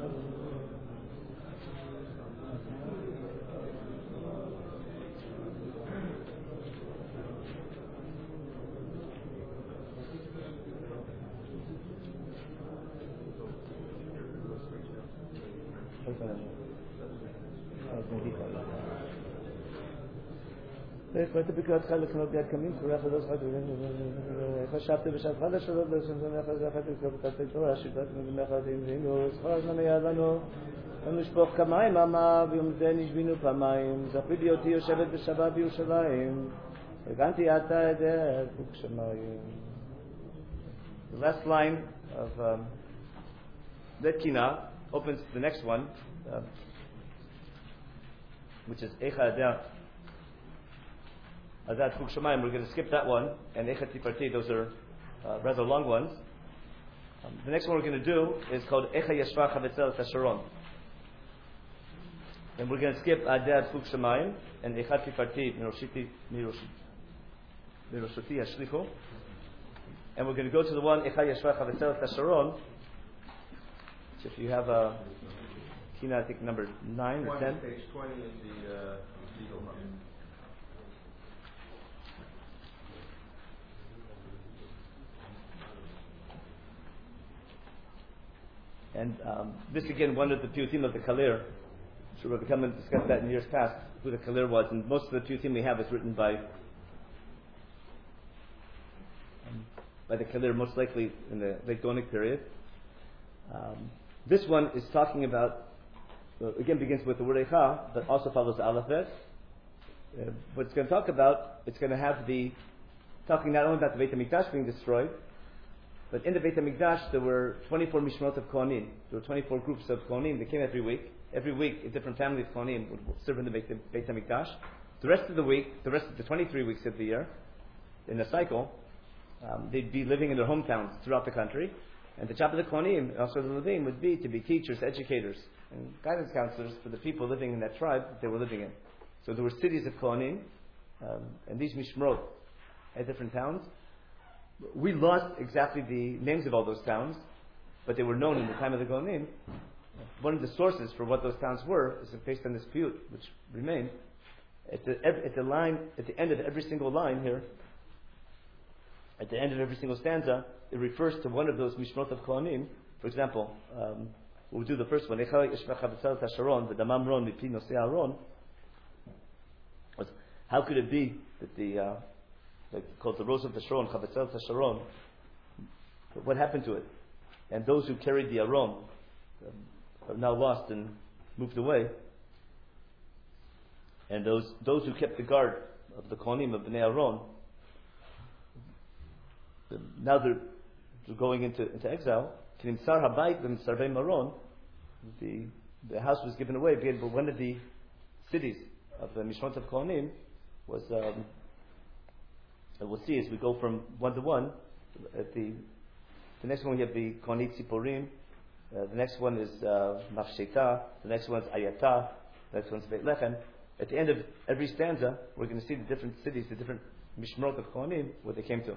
Speaker 6: איך ראית בקראתך לקנות ביד כמין קראת בדרך איך חשבת בשעתך לשלות בשמך זכת וקראת תורה שיטת מגמך תמזינו זכר הזמן היה לנו ונשפוך כמים אמה ויום זה נשבינו פעמיים זכרי בהיותי יושבת בשבת בירושלים הגנתי עתה את פוק שמיים.
Speaker 1: The last line of um, that kina opens the next one, uh, which is Echa Adeh Adat Fuk Shamayim. We're going to skip that one, and Echa Tifarti, those are uh, rather long ones. Um, the next one we're going to do is called Echa Yeshva Chavetzel Tasharon. And we're going to skip Adat Fuk Shamayim and Echa Tifarti Miroshiti Miroshoti Hashlichu. And we're going to go to the one Echa Yeshva Chavetzel Tasharon. So if you have a Kina, I think number nine or ten.
Speaker 5: Page twenty is the uh, legal one.
Speaker 1: And um, this again, one of the piyutim of the Kalir. Sure, we'll come and discuss that in years past, who the Kalir was. And most of the piyutim we have is written by um, by the Kalir, most likely in the late Gaonic period. Um, this one is talking about, well, again begins with the word Eicha, but also follows the Aleph Bet. Uh, what it's going to talk about, it's going to have the, talking not only about the Beit HaMikdash being destroyed, but in the Beit HaMikdash there were twenty-four Mishmot of Kohanim. There were twenty-four groups of Kohanim that came every week. Every week a different family of Kohanim would serve in the Beit, Beit HaMikdash. The rest of the week, the rest of the twenty-three weeks of the year, in a cycle, um, they'd be living in their hometowns throughout the country. And the job of the Kohanim, also the Levim, would be to be teachers, educators, and guidance counselors for the people living in that tribe that they were living in. So there were cities of Kohanim, um, and these Mishmrot at different towns. We lost exactly the names of all those towns, but they were known in the time of the Kohanim. One of the sources for what those towns were is based on this piyut, which remained. At the, at the line, at the end of every single line here, at the end of every single stanza, it refers to one of those Mishmot of Kohanim. For example, um, we'll do the first one. How could it be that the uh, like called the Rose of the Sharon, Chavetzel Tasharon? What happened to it? And those who carried the Aron um, are now lost and moved away. And those those who kept the guard of the Kohanim of Bnei Aron, now they're, they're going into, into exile. The the house was given away, but one of the cities of the Mishmot of Kohanim was, um, we'll see as we go from one to one. At the the next one we have the Kohanit Tziporim. Uh, the next one is uh, Mafsheta. The next one is Ayata. The next one is Beit Lechem. At the end of every stanza, we're going to see the different cities, the different Mishmot of Kohanim, where they came to.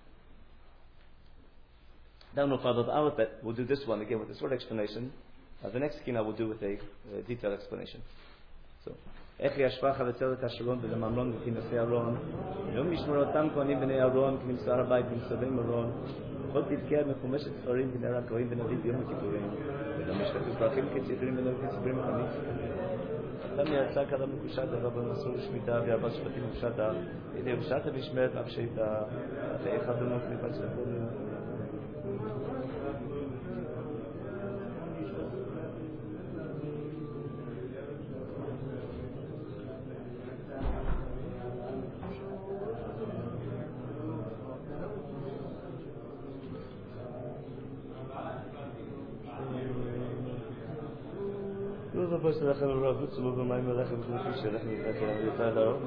Speaker 1: Now, no father of Aleph, but we'll do this one again with a short explanation. Uh, the next kina we'll do with a uh, detailed explanation. So, איך ישבה חבצלת השרון ולממרון וכנסי ארון, לא משמרותם כהנים בני ארון, כנמסה הר הבית במשרדי מרון, וכל תבכי מחומשת ספרים ונראה כהן ונביא ביום הכיפורים, ולא משתתף פרחים כציפורים ולא כציפורים חמיץ. אדם יצא כלה מקושת, אבל במסור לשמיטה, וארבע שפטים ופשטה, ידי ופשטה ושמרת אבשתה, ואיך אדונות מפת שפטים. First, the Lechem of Rav Tzulu, the Maim Lechem of the Fish, the Lechem of the Lechem of the Lechem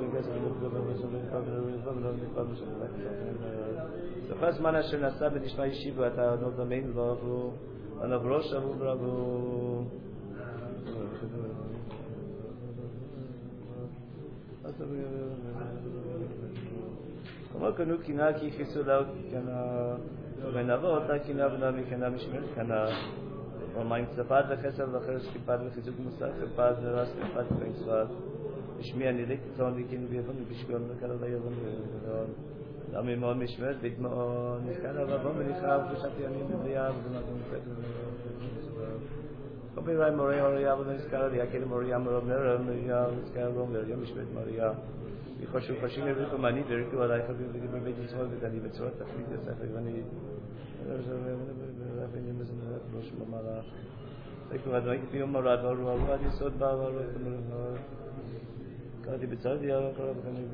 Speaker 1: of the first man Asher Nasa b'Nishma Yeshiva, Ata Adon Zamein V'Avu, Anav Rosh Avu V'Avu. Kama kanu kina ki chisu lau kana, v'navo ota kina v'na mikana mishmer kana. وماين سفاد لخسر لخرج كفاد لخزوج مسار كفاد لراس كفاد كفاد إشمي أني لك تصون لكن بيظن بيشكون لكذا لا يظن أمي ما مشمر بيت ما نكان ربما من يخاف وشتى أمي من الرياض وما كنت كبير راي موري موريا بدن سكار ليا كده موريا مرب نرى موريا سكار روم ليا مش بيت موريا يخشوا خشين يريكوا ماني بيركوا ولا يخبي بيجي بيجي يسوي بدني بتسوي تخليد يسافر غني ראש במעלה תקו אדוני כפיום מרד ואורו אורו עד יסוד בה ואורו קראתי בצד יאללה קרא בקני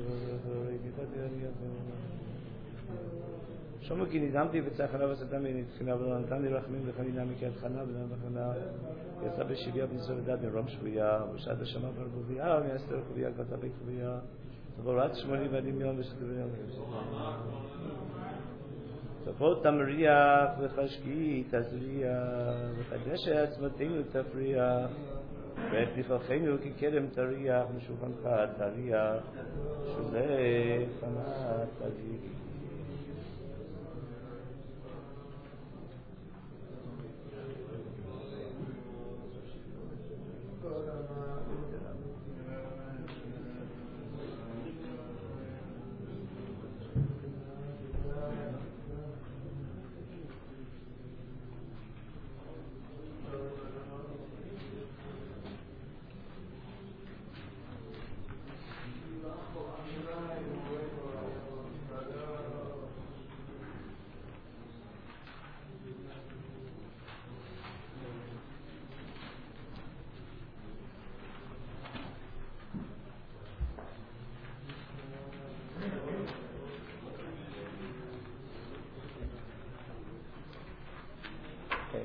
Speaker 1: שומעו כי נדהמתי וצחנה וסתם נתחינה ולא נתן לי רחמים וחנינה מכת חנה ולא בחנה יצא בשביה בניסו לדעת מרום שבויה ובשעת השמה ברבוביה ומייסתר חוביה כבתה בקבויה תבורת שמוני והדמיון ושתבריאה ספות תמריח וחשקי תזריח וחדש עצמתנו תפריח ואת נכלכנו כקדם תריח משולחנך תריח שולי פנה תריח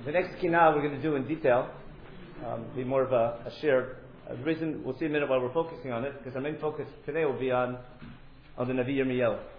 Speaker 1: The next Kinah we're going to do in detail, um, be more of a, a share. Uh, the reason, we'll see in a minute why we're focusing on it, because our main focus today will be on, on the Navi Yirmiyahu. Um,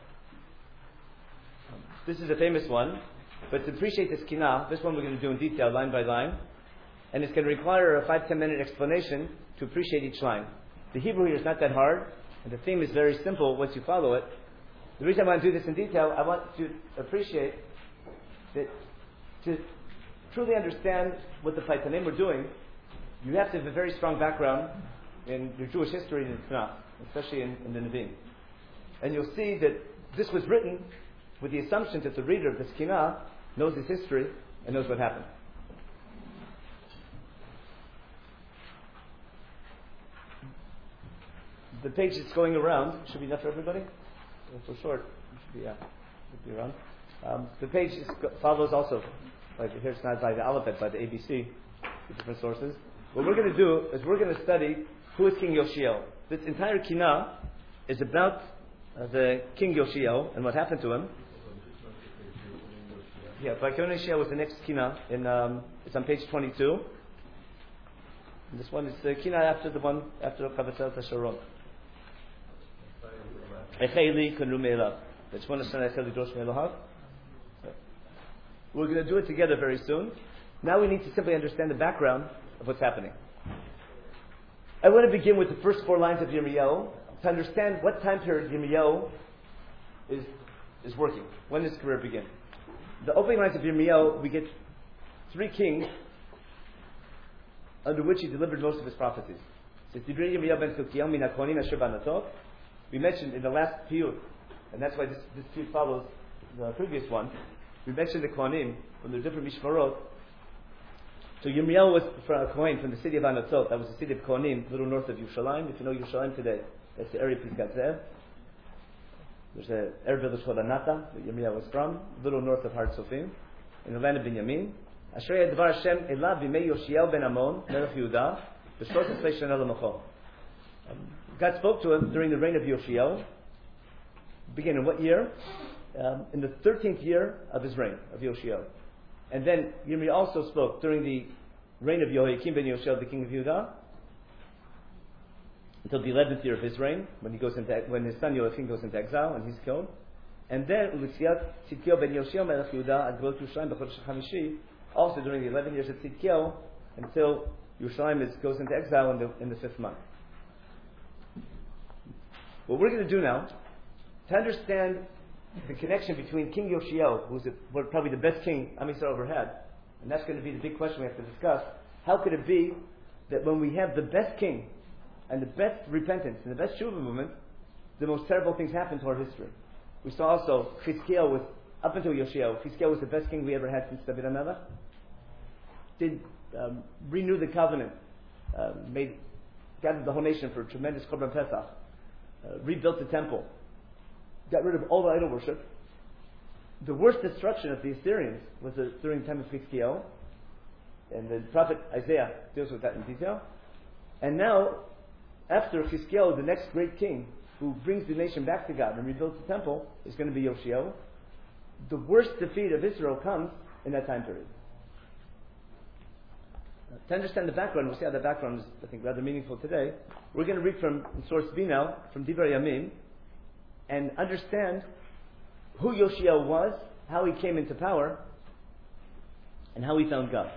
Speaker 1: this is a famous one, but to appreciate this Kinah, this one we're going to do in detail, line by line, and it's going to require a five, ten minute explanation to appreciate each line. The Hebrew here is not that hard, and the theme is very simple once you follow it. The reason I want to do this in detail, I want to appreciate that to truly understand what the Paitanim were doing, you have to have a very strong background in your Jewish history and Tanakh, especially in, in the Nevi'im. And you'll see that this was written with the assumption that the reader of this Kinah knows his history and knows what happened. The page that's going around should be enough for everybody. It's so short. It should be, yeah, should be around. Um, the page is, follows also, like here it's not by the alphabet, by the A B C, the different sources. What we're going to do is we're going to study who is King Yoshiel. This entire Kinah is about uh, the King Yoshiel and what happened to him. Yeah, Vaikon Yoshiel was the next Kinah. In um, it's on page twenty-two. And this one is the Kinah after the one after Chavetzel Tasharon. Echeli Kanru Me'elav. That's one of Echeli Dosh Me'elav. We're going to do it together very soon. Now we need to simply understand the background of what's happening. I want to begin with the first four lines of Yirmiyahu to understand what time period Yirmiyahu is is working. When does his career begin? The opening lines of Yirmiyahu, we get three kings under which he delivered most of his prophecies. We mentioned in the last piyut, and that's why this, this piyut follows the previous one. We mentioned the Kohanim from the different Mishmarot. So Yirmiyahu was from a Kohen from the city of Anatot. That was the city of Kohanim, a little north of Yerushalayim. If you know Yerushalayim today, that's the area of Pisgat Ze'ev. There's an area village called Anata that Yirmiyahu was from, a little north of Har Tzofim, in the land of Binyamin. Asher Yadvar Hashem Elav Bimei Yoshiel ben Amon, Melech Yehuda, B'shlosh Esrei Shana L'Macho. God spoke to him during the reign of Yoshiel. Begin in what year? Um, in the thirteenth year of his reign, of Yoshiel. And then Yirmiyahu also spoke during the reign of Yehoiakim ben Yoshiel, the king of Yehuda, until the eleventh year of his reign, when he goes into when his son Yoachim goes into exile and he's killed. And then Ulitziat Tzidkiel ben Yoshio Melech Yehuda ad Gvul Yerushalayim b'Chodesh HaChamishi, also during the eleven years of Tzidkiel, until Yerushalayim is, goes into exile in the in the fifth month. What we're going to do now, to understand the connection between King Yoshiel, who's a, well, probably the best king Am Yisrael ever had, and that's going to be the big question we have to discuss. How could it be that when we have the best king and the best repentance and the best Shuvah movement, the most terrible things happen to our history? We saw also Chizkiel was, up until Yoshiel, Chizkiel was the best king we ever had since David HaMelech. Did um, renew the covenant, uh, made gathered the whole nation for a tremendous Korban Pesach, uh, rebuilt the temple, got rid of all the idol worship. The worst destruction of the Assyrians was uh, during the time of Chizkiel, and the prophet Isaiah deals with that in detail. And now, after Chizkiel, the next great king who brings the nation back to God and rebuilds the temple is going to be Yoshiel. The worst defeat of Israel comes in that time period. To understand the background, we'll see how the background is, I think, rather meaningful today. We're going to read from source B now, from Divrei Yamim, and understand who Yoshiel was, how he came into power, and how he found God.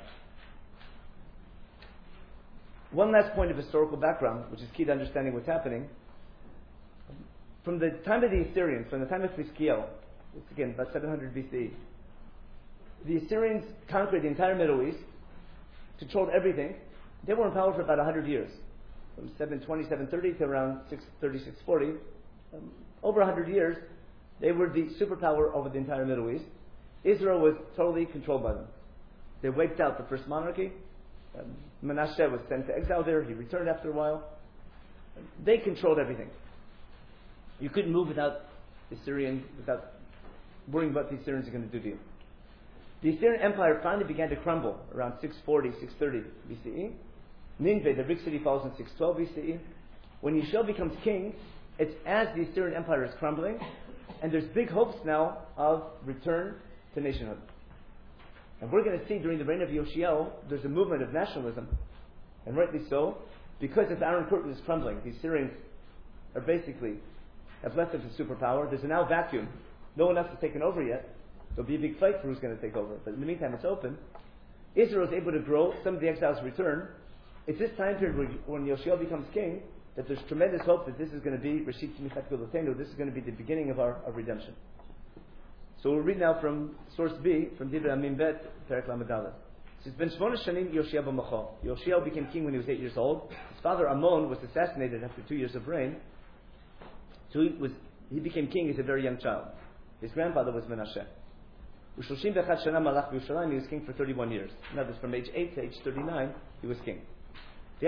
Speaker 1: One last point of historical background, which is key to understanding what's happening. From the time of the Assyrians, from the time of Chizkiel, it's again about seven hundred B C E, the Assyrians conquered the entire Middle East, controlled everything. They were in power for about one hundred years, from seven twenty, seven thirty to around six thirty, six forty. Um, over one hundred years, they were the superpower over the entire Middle East. Israel was totally controlled by them. They wiped out the first monarchy. Um, Manasseh was sent to exile there. He returned after a while. They controlled everything. You couldn't move without the Assyrian, without worrying what the Assyrians are going to do to you. The Assyrian Empire finally began to crumble around six forty, six thirty B C E. Nineveh, the big city, falls in six twelve B C E. When Yeshua becomes king, it's as the Assyrian Empire is crumbling, and there's big hopes now of return to nationhood. And we're going to see during the reign of Yoshiel, there's a movement of nationalism, and rightly so, because if Iron Curtain is crumbling, the Assyrians are basically have left us a superpower. There's a now vacuum. No one else has taken over yet. There'll be a big fight for who's going to take over. But in the meantime, it's open. Israel is able to grow. Some of the exiles return. It's this time period where, when Yoshiel becomes king that there's tremendous hope that this is going to be Rashid Timifat Gulotenu. This is going to be the beginning of our of redemption. So we'll read now from source B, from Dibra Amim Bet, Perek Lamed Aleph. It says, Ben Shmona Shanim Yoshiel b'Macho. Yoshiel became king when he was eight years old. His father Amon was assassinated after two years of reign. So he was he became king as a very young child. His grandfather was Menashe. U'shoshim v'echad shana malach b'Yerushalayim. He was king for thirty-one years. In other words, from age eight to age thirty-nine, he was king. He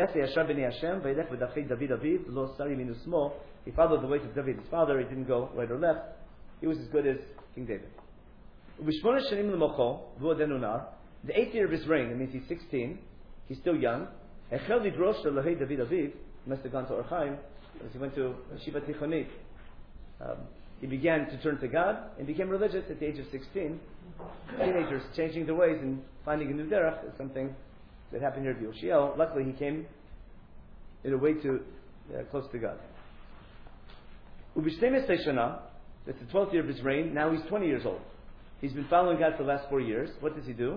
Speaker 1: followed the ways of David, his father. He didn't go right or left. He was as good as King David. The eighth year of his reign, that means he's sixteen, he's still young. He must have gone to Orchaim, as he went to Shiva Tichonit. Um, he began to turn to God and became religious at the age of sixteen. Teenagers changing their ways and finding a new derech is something that happened here at Yoshiel. Luckily, he came in a way to uh, close to God. Ubishtem Shana, that's the twelfth year of his reign. Now he's twenty years old. He's been following God for the last four years. What does he do?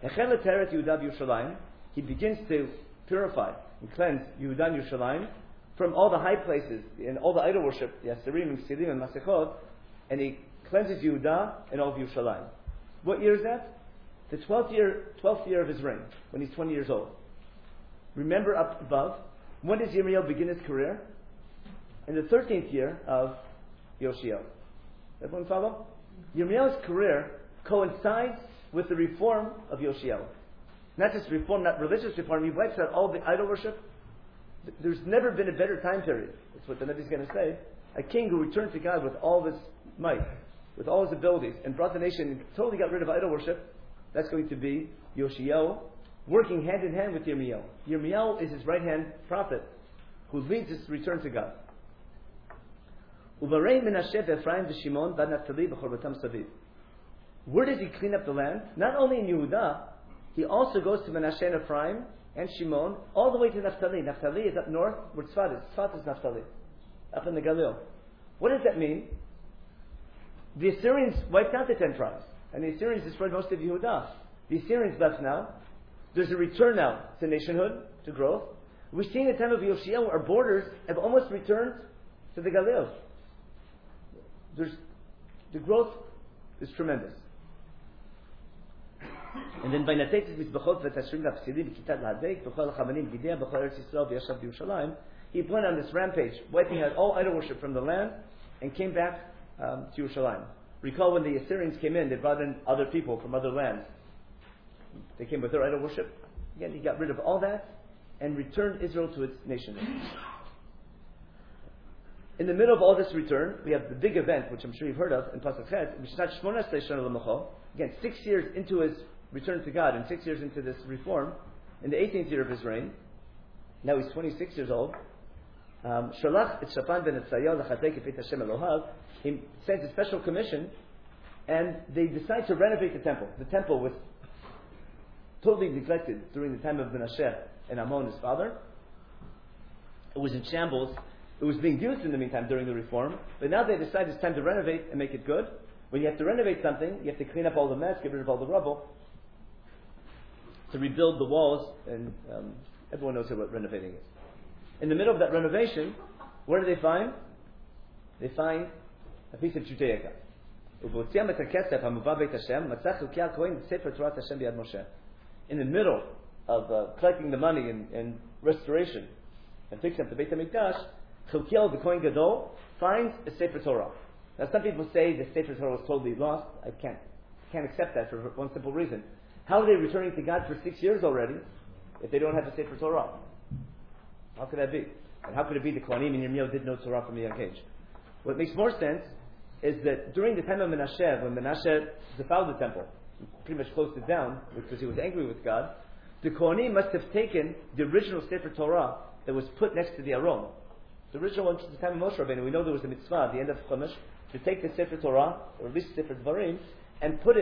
Speaker 1: He begins to purify and cleanse Yehudah and Yerushalayim from all the high places and all the idol worship, the Asirim and Ksilim and Masechot, and he cleanses Yehudah and all of Yerushalayim. What year is that? The twelfth year, twelfth year of his reign, when he's twenty years old. Remember up above, when does Yirmiyahu begin his career? In the thirteenth year of Yoshiel. Everyone follow? Yirmiyahu's career coincides with the reform of Yoshiel. Not just reform, not religious reform. He wipes out all the idol worship. There's never been a better time period. That's what the Nabi is going to say. A king who returned to God with all his might, with all his abilities, and brought the nation and totally got rid of idol worship. That's going to be Yoshiel, working hand in hand with Yirmiyahu. Yirmiyahu is his right-hand prophet, who leads his return to God. Where does he clean up the land? Not only in Yehudah, he also goes to Menashe and Ephraim and Shimon, all the way to Naphtali. Naphtali is up north, where Tzfat is. Tzfat is Naphtali, up in the Galil. What does that mean? The Assyrians wiped out the ten tribes, and the Assyrians destroyed most of Yehudah. The Assyrians left now. There's a return now to nationhood, to growth. We see in the time of Yoshiel, our borders have almost returned to the Galil. There's, the growth is tremendous. And then by Natetis Mizbachot v'Tashrim v'Psilim v'Kitat l'Hadek v'Chol ha'Chamanim v'Dea v'Chol Eretz Yisrael v'Yashav v'Yerushalayim, he went on this rampage, wiping out all idol worship from the land, and came back um, to Yerushalayim. Recall when the Assyrians came in, they brought in other people from other lands. They came with their idol worship. Again, he got rid of all that and returned Israel to its nation. In the middle of all this return, we have the big event, which I'm sure you've heard of, in Pasuk Chet. Again, six years into his return to God, and six years into this reform, in the eighteenth year of his reign, now he's twenty-six years old. Um, he sends a special commission, and they decide to renovate the temple. The temple was totally neglected during the time of Menashe and Amon, his father. It was in shambles. It was being used in the meantime during the reform, but now they decide it's time to renovate and make it good. When you have to renovate something, you have to clean up all the mess, get rid of all the rubble, to rebuild the walls, and um, everyone knows what renovating is. In the middle of that renovation, what do they find? They find a piece of Judaica. In the middle of uh, collecting the money and, and restoration and fixing up the Beit HaMikdash, Chilkiel, the Kohen Gadol, finds a Sefer Torah. Now, some people say the Sefer Torah was totally lost. I can't, can't accept that for one simple reason. How are they returning to God for six years already if they don't have a Sefer Torah? How could that be? And how could it be the Kohanim and Yirmiyahu did know Torah from a young age? What makes more sense is that during the time of Menashe, when Menashe defiled the temple, pretty much closed it down because he was angry with God, the Kohanim must have taken the original Sefer Torah that was put next to the Aron. The original one, to the time of Moshe Rabbeinu, we know there was a mitzvah at the end of Chumash to take the Sefer Torah, or at least Sefer Dvarim, and put it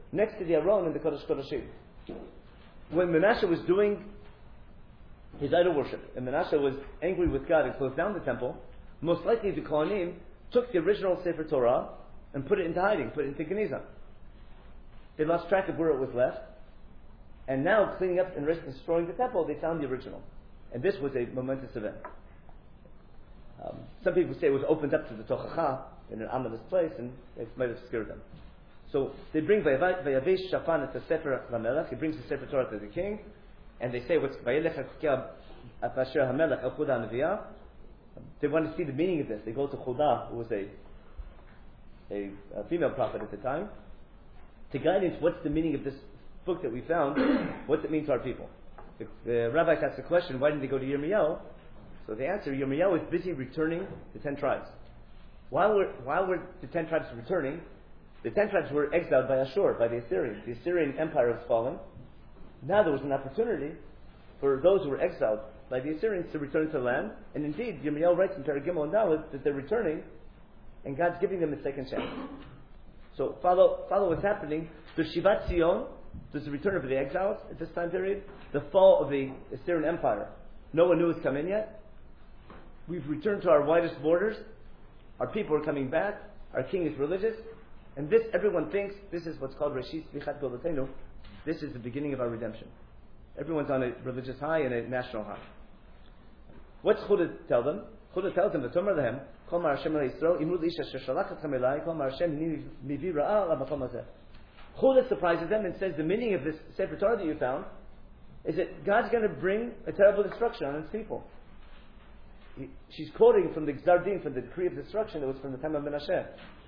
Speaker 1: next to the Aron in the Kodesh Kodashim. When Menashe was doing his idol worship, and Menashe was angry with God and closed down the temple, most likely the Kohanim took the original Sefer Torah and put it into hiding, put it into Geniza. They lost track of where it was left, and now cleaning up and destroying the temple, they found the original. And this was a momentous event. Um, some people say it was opened up to the Tochacha in an ominous place, and it might have scared them. So they bring Vayavesh Shaphan at the Sefer HaMelech. He brings the Sefer Torah to the king, and they say what's Vayelech HaKukia Apasher HaMelech El Chuda Neviah. They want to see the meaning of this. They go to Chuda, who was a, a a female prophet at the time, to guide into what's the meaning of this book that we found. What's it mean to our people? The, the rabbi asked the question, why didn't they go to Yirmiyahu? So the answer, Yirmiyahu was busy returning the ten tribes. While we're, while we're the ten tribes returning, the ten tribes were exiled by Ashur, by the Assyrians. The Assyrian Empire was fallen. Now there was an opportunity for those who were exiled by the Assyrians to return to the land. And indeed, Yirmiyahu writes in Perek Gimel and Dalet that they're returning, and God's giving them a second chance. So follow follow what's happening. The Shivat Zion, there's the return of the exiles at this time period. The fall of the Assyrian Empire. No one knew it's come in yet. We've returned to our widest borders. Our people are coming back. Our king is religious. And this, everyone thinks, this is what's called Reshis Vichat Golatenu. This is the beginning of our redemption. Everyone's on a religious high and a national high. What's Chudah tell them? Chudah tells them, V'tomer lehem, Kol mar Hashem Yisrael, Imru l'isha asher shalachatchem elai, Kol mar Hashem hini mivi ra'a lamakom hazeh. Chudah surprises them and says the meaning of this Sefer Torah that you found is that God's going to bring a terrible destruction on His people. He, she's quoting from the Gzar Din, from the decree of destruction that was from the time of Menashe.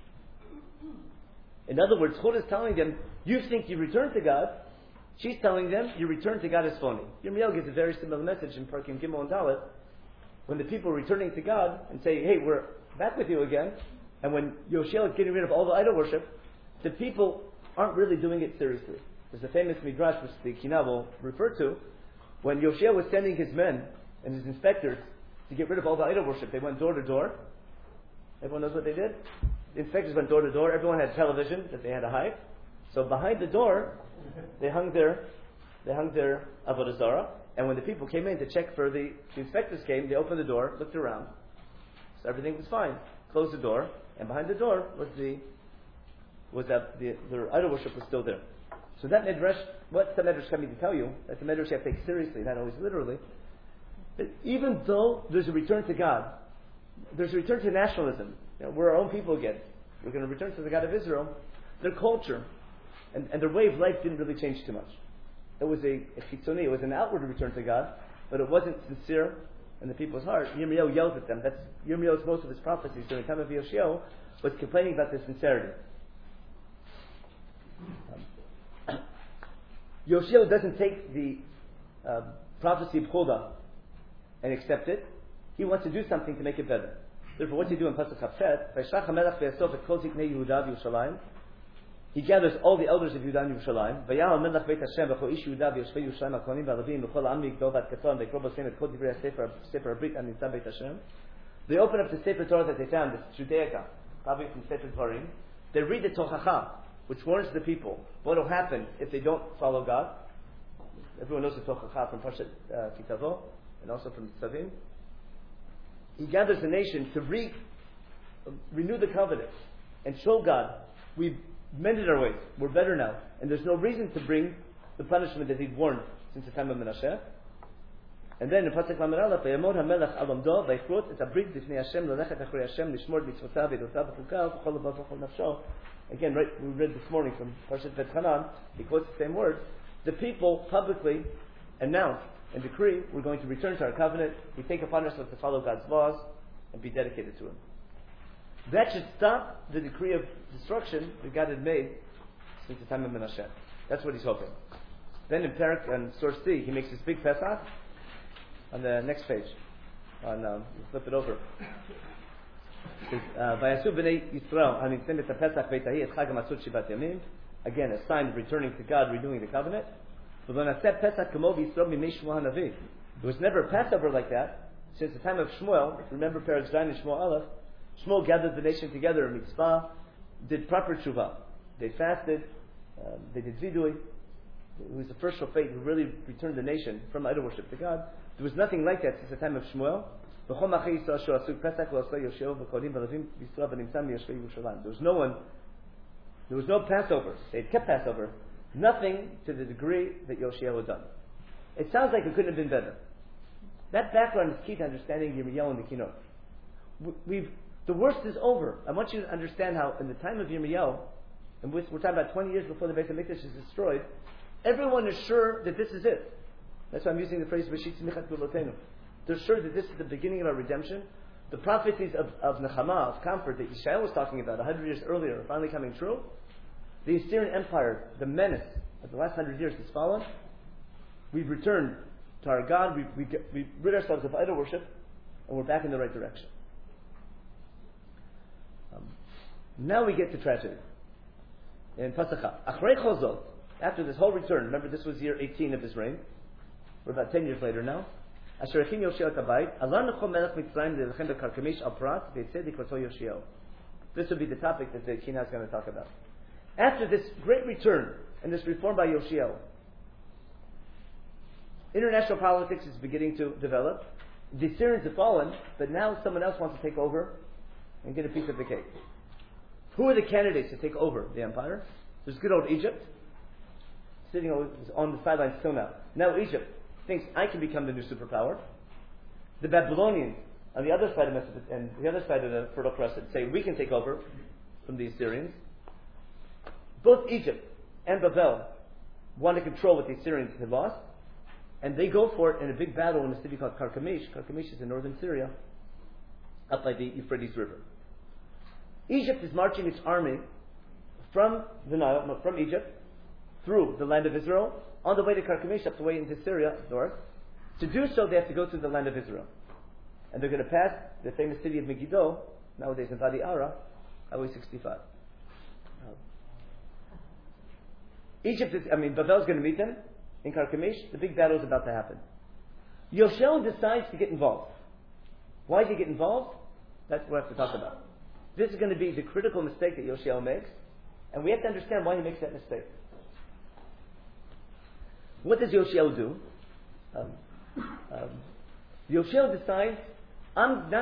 Speaker 1: In other words, Chudah is telling them, you think you return to God. She's telling them, your return to God is phony. Yirmiyahu gives a very similar message in Perkim Gimel and Dalet. When the people are returning to God and say, hey, we're back with you again, and when Yoshia is getting rid of all the idol worship, the people aren't really doing it seriously. There's a famous midrash which the Kina will refer to. When Yoshia was sending his men and his inspectors to get rid of all the idol worship, they went door to door. Everyone knows what they did? The inspectors went door to door. Everyone had television that they had to hide. So behind the door, they hung their they hung their avodah zarah. And when the people came in to check for the, the inspectors came, they opened the door, looked around. So everything was fine. Closed the door, and behind the door was the was that the their idol worship was still there. So that medrash, what's the medrash coming to tell you? That's a medrash you have to take seriously, not always literally. That even though there's a return to God, there's a return to nationalism. You know, we're our own people again. We're going to return to the God of Israel. Their culture and, and their way of life didn't really change too much. It was a, a chitzoni, it was an outward return to God, but it wasn't sincere in the people's heart. Yirmiyahu yells at them. That's Yirmiyahu's most of his prophecies during the time of Yoshio was complaining about their sincerity. Um, Yoshio doesn't take the uh, prophecy of Chudah and accept it. He wants to do something to make it better. Therefore, what's he do in Pasuk Chafet? Vayshlach HaMelech v'yasof et kol ziknei Yehuda v'Yerushalayim. He gathers all the elders of Yehuda and Yerushalayim. Vayal HaMelech Beit Hashem v'chol ish Yehuda v'yoshvei Yerushalayim ha'kohanim v'alavim v'chol ha'am yigdol v'atkaton v'yikro b'seim et kol divrei HaSefer Sefer HaBrit HaNitzah Beit Hashem. They open up the Sefer Torah that they found, this Judaica, probably from Sefer Dvarim. They read the Tochacha, which warns the people what will happen if they don't follow God. Everyone knows the Tochacha from Parshat uh, Kitavo and also from Tzavim. He gathers the nation to re, uh, renew the covenant and show God we've mended our ways. We're better now, and there's no reason to bring the punishment that He'd warned since the time of Menashe. And then in Pasuk Lamed Aleph, "Vayamod HaMelech al Amdo vayichrot et habrit b'fnei Hashem lelechet achrei Hashem lishmor mitzvotav v'edotav v'chukav v'chol levav v'chol nafsho." Again, right, we read this morning from Parshat V'etchanan. He quotes the same words. The people publicly announced and decree we're going to return to our covenant. We take upon ourselves to follow God's laws and be dedicated to Him. That should stop the decree of destruction that God had made since the time of Menashe. That's what he's hoping. Then in Perek and source C, he makes this big Pesach on the next page. On um, you flip it over. Vayasu b'nei Yisrael hanitzim et Pesach beitahi et Chag HaMatzot Shivat Yamim. Again, a sign of returning to God, renewing the covenant. It was never a Passover like that since the time of Shmuel. If you remember Perek Zayin and Shmuel Aleph, Shmuel gathered the nation together in Mitzvah, did proper tshuva. They fasted, Um, they did Vidui, who was the first shofet who really returned the nation from idol worship to God. There was nothing like that since the time of Shmuel. There was no one, there was no Passover. They had kept Passover. Nothing to the degree that Yoshiyahu had done. It sounds like it couldn't have been better. That background is key to understanding Yirmiyahu and the Kinot. We've, the worst is over. I want you to understand how in the time of Yirmiyahu, and we're, we're talking about twenty years before the Beit HaMikdash is destroyed, everyone is sure that this is it. That's why I'm using the phrase V'shit Tzmichat Gulotenu. They're sure that this is the beginning of our redemption. The prophecies of, of Nechama, of comfort, that Yishayahu was talking about a hundred years earlier are finally coming true. The Assyrian Empire, the menace of the last hundred years has fallen. We've returned to our God. We, we, get, we rid ourselves of idol worship, and we're back in the right direction. Um, now we get to tragedy. In Pasachah, Achrei Chol, after this whole return, remember this was year eighteen of his reign. We're about ten years later now. Asher Echim Yoshiyahu et habayit, Alar Nechol Melech Mitzrayim lelechem beKarkemish al Prat v'yitzeh dikvato Yoshiyahu. This will be the topic that the Kina is going to talk about. After this great return and this reform by Yoshiyahu, international politics is beginning to develop. The Assyrians have fallen, but now someone else wants to take over and get a piece of the cake. Who are the candidates to take over the empire? There's good old Egypt, sitting on the sidelines still now. Now Egypt thinks I can become the new superpower. The Babylonians on the other side of Mesopotamia, and the other side of the Fertile Crescent say we can take over from the Assyrians. Both Egypt and Babel want to control what the Assyrians had lost, and they go for it in a big battle in a city called Karkemish. Karkemish is in northern Syria, up by the Euphrates River. Egypt is marching its army from the Nile, no, from Egypt, through the land of Israel, on the way to Karkemish, up the way into Syria, north. To do so, they have to go through the land of Israel. And they're going to pass the famous city of Megiddo, nowadays in Wadi Ara, Highway sixty-five. Egypt is, I mean, Babel's going to meet them in Karkemish. The big battle is about to happen. Yoshiyahu decides to get involved. Why does he get involved? That's what I have to talk about. This is going to be the critical mistake that Yoshiyahu makes, and we have to understand why he makes that mistake. What does Yoshiyahu do? Um, um, Yoshiyahu decides, I'm not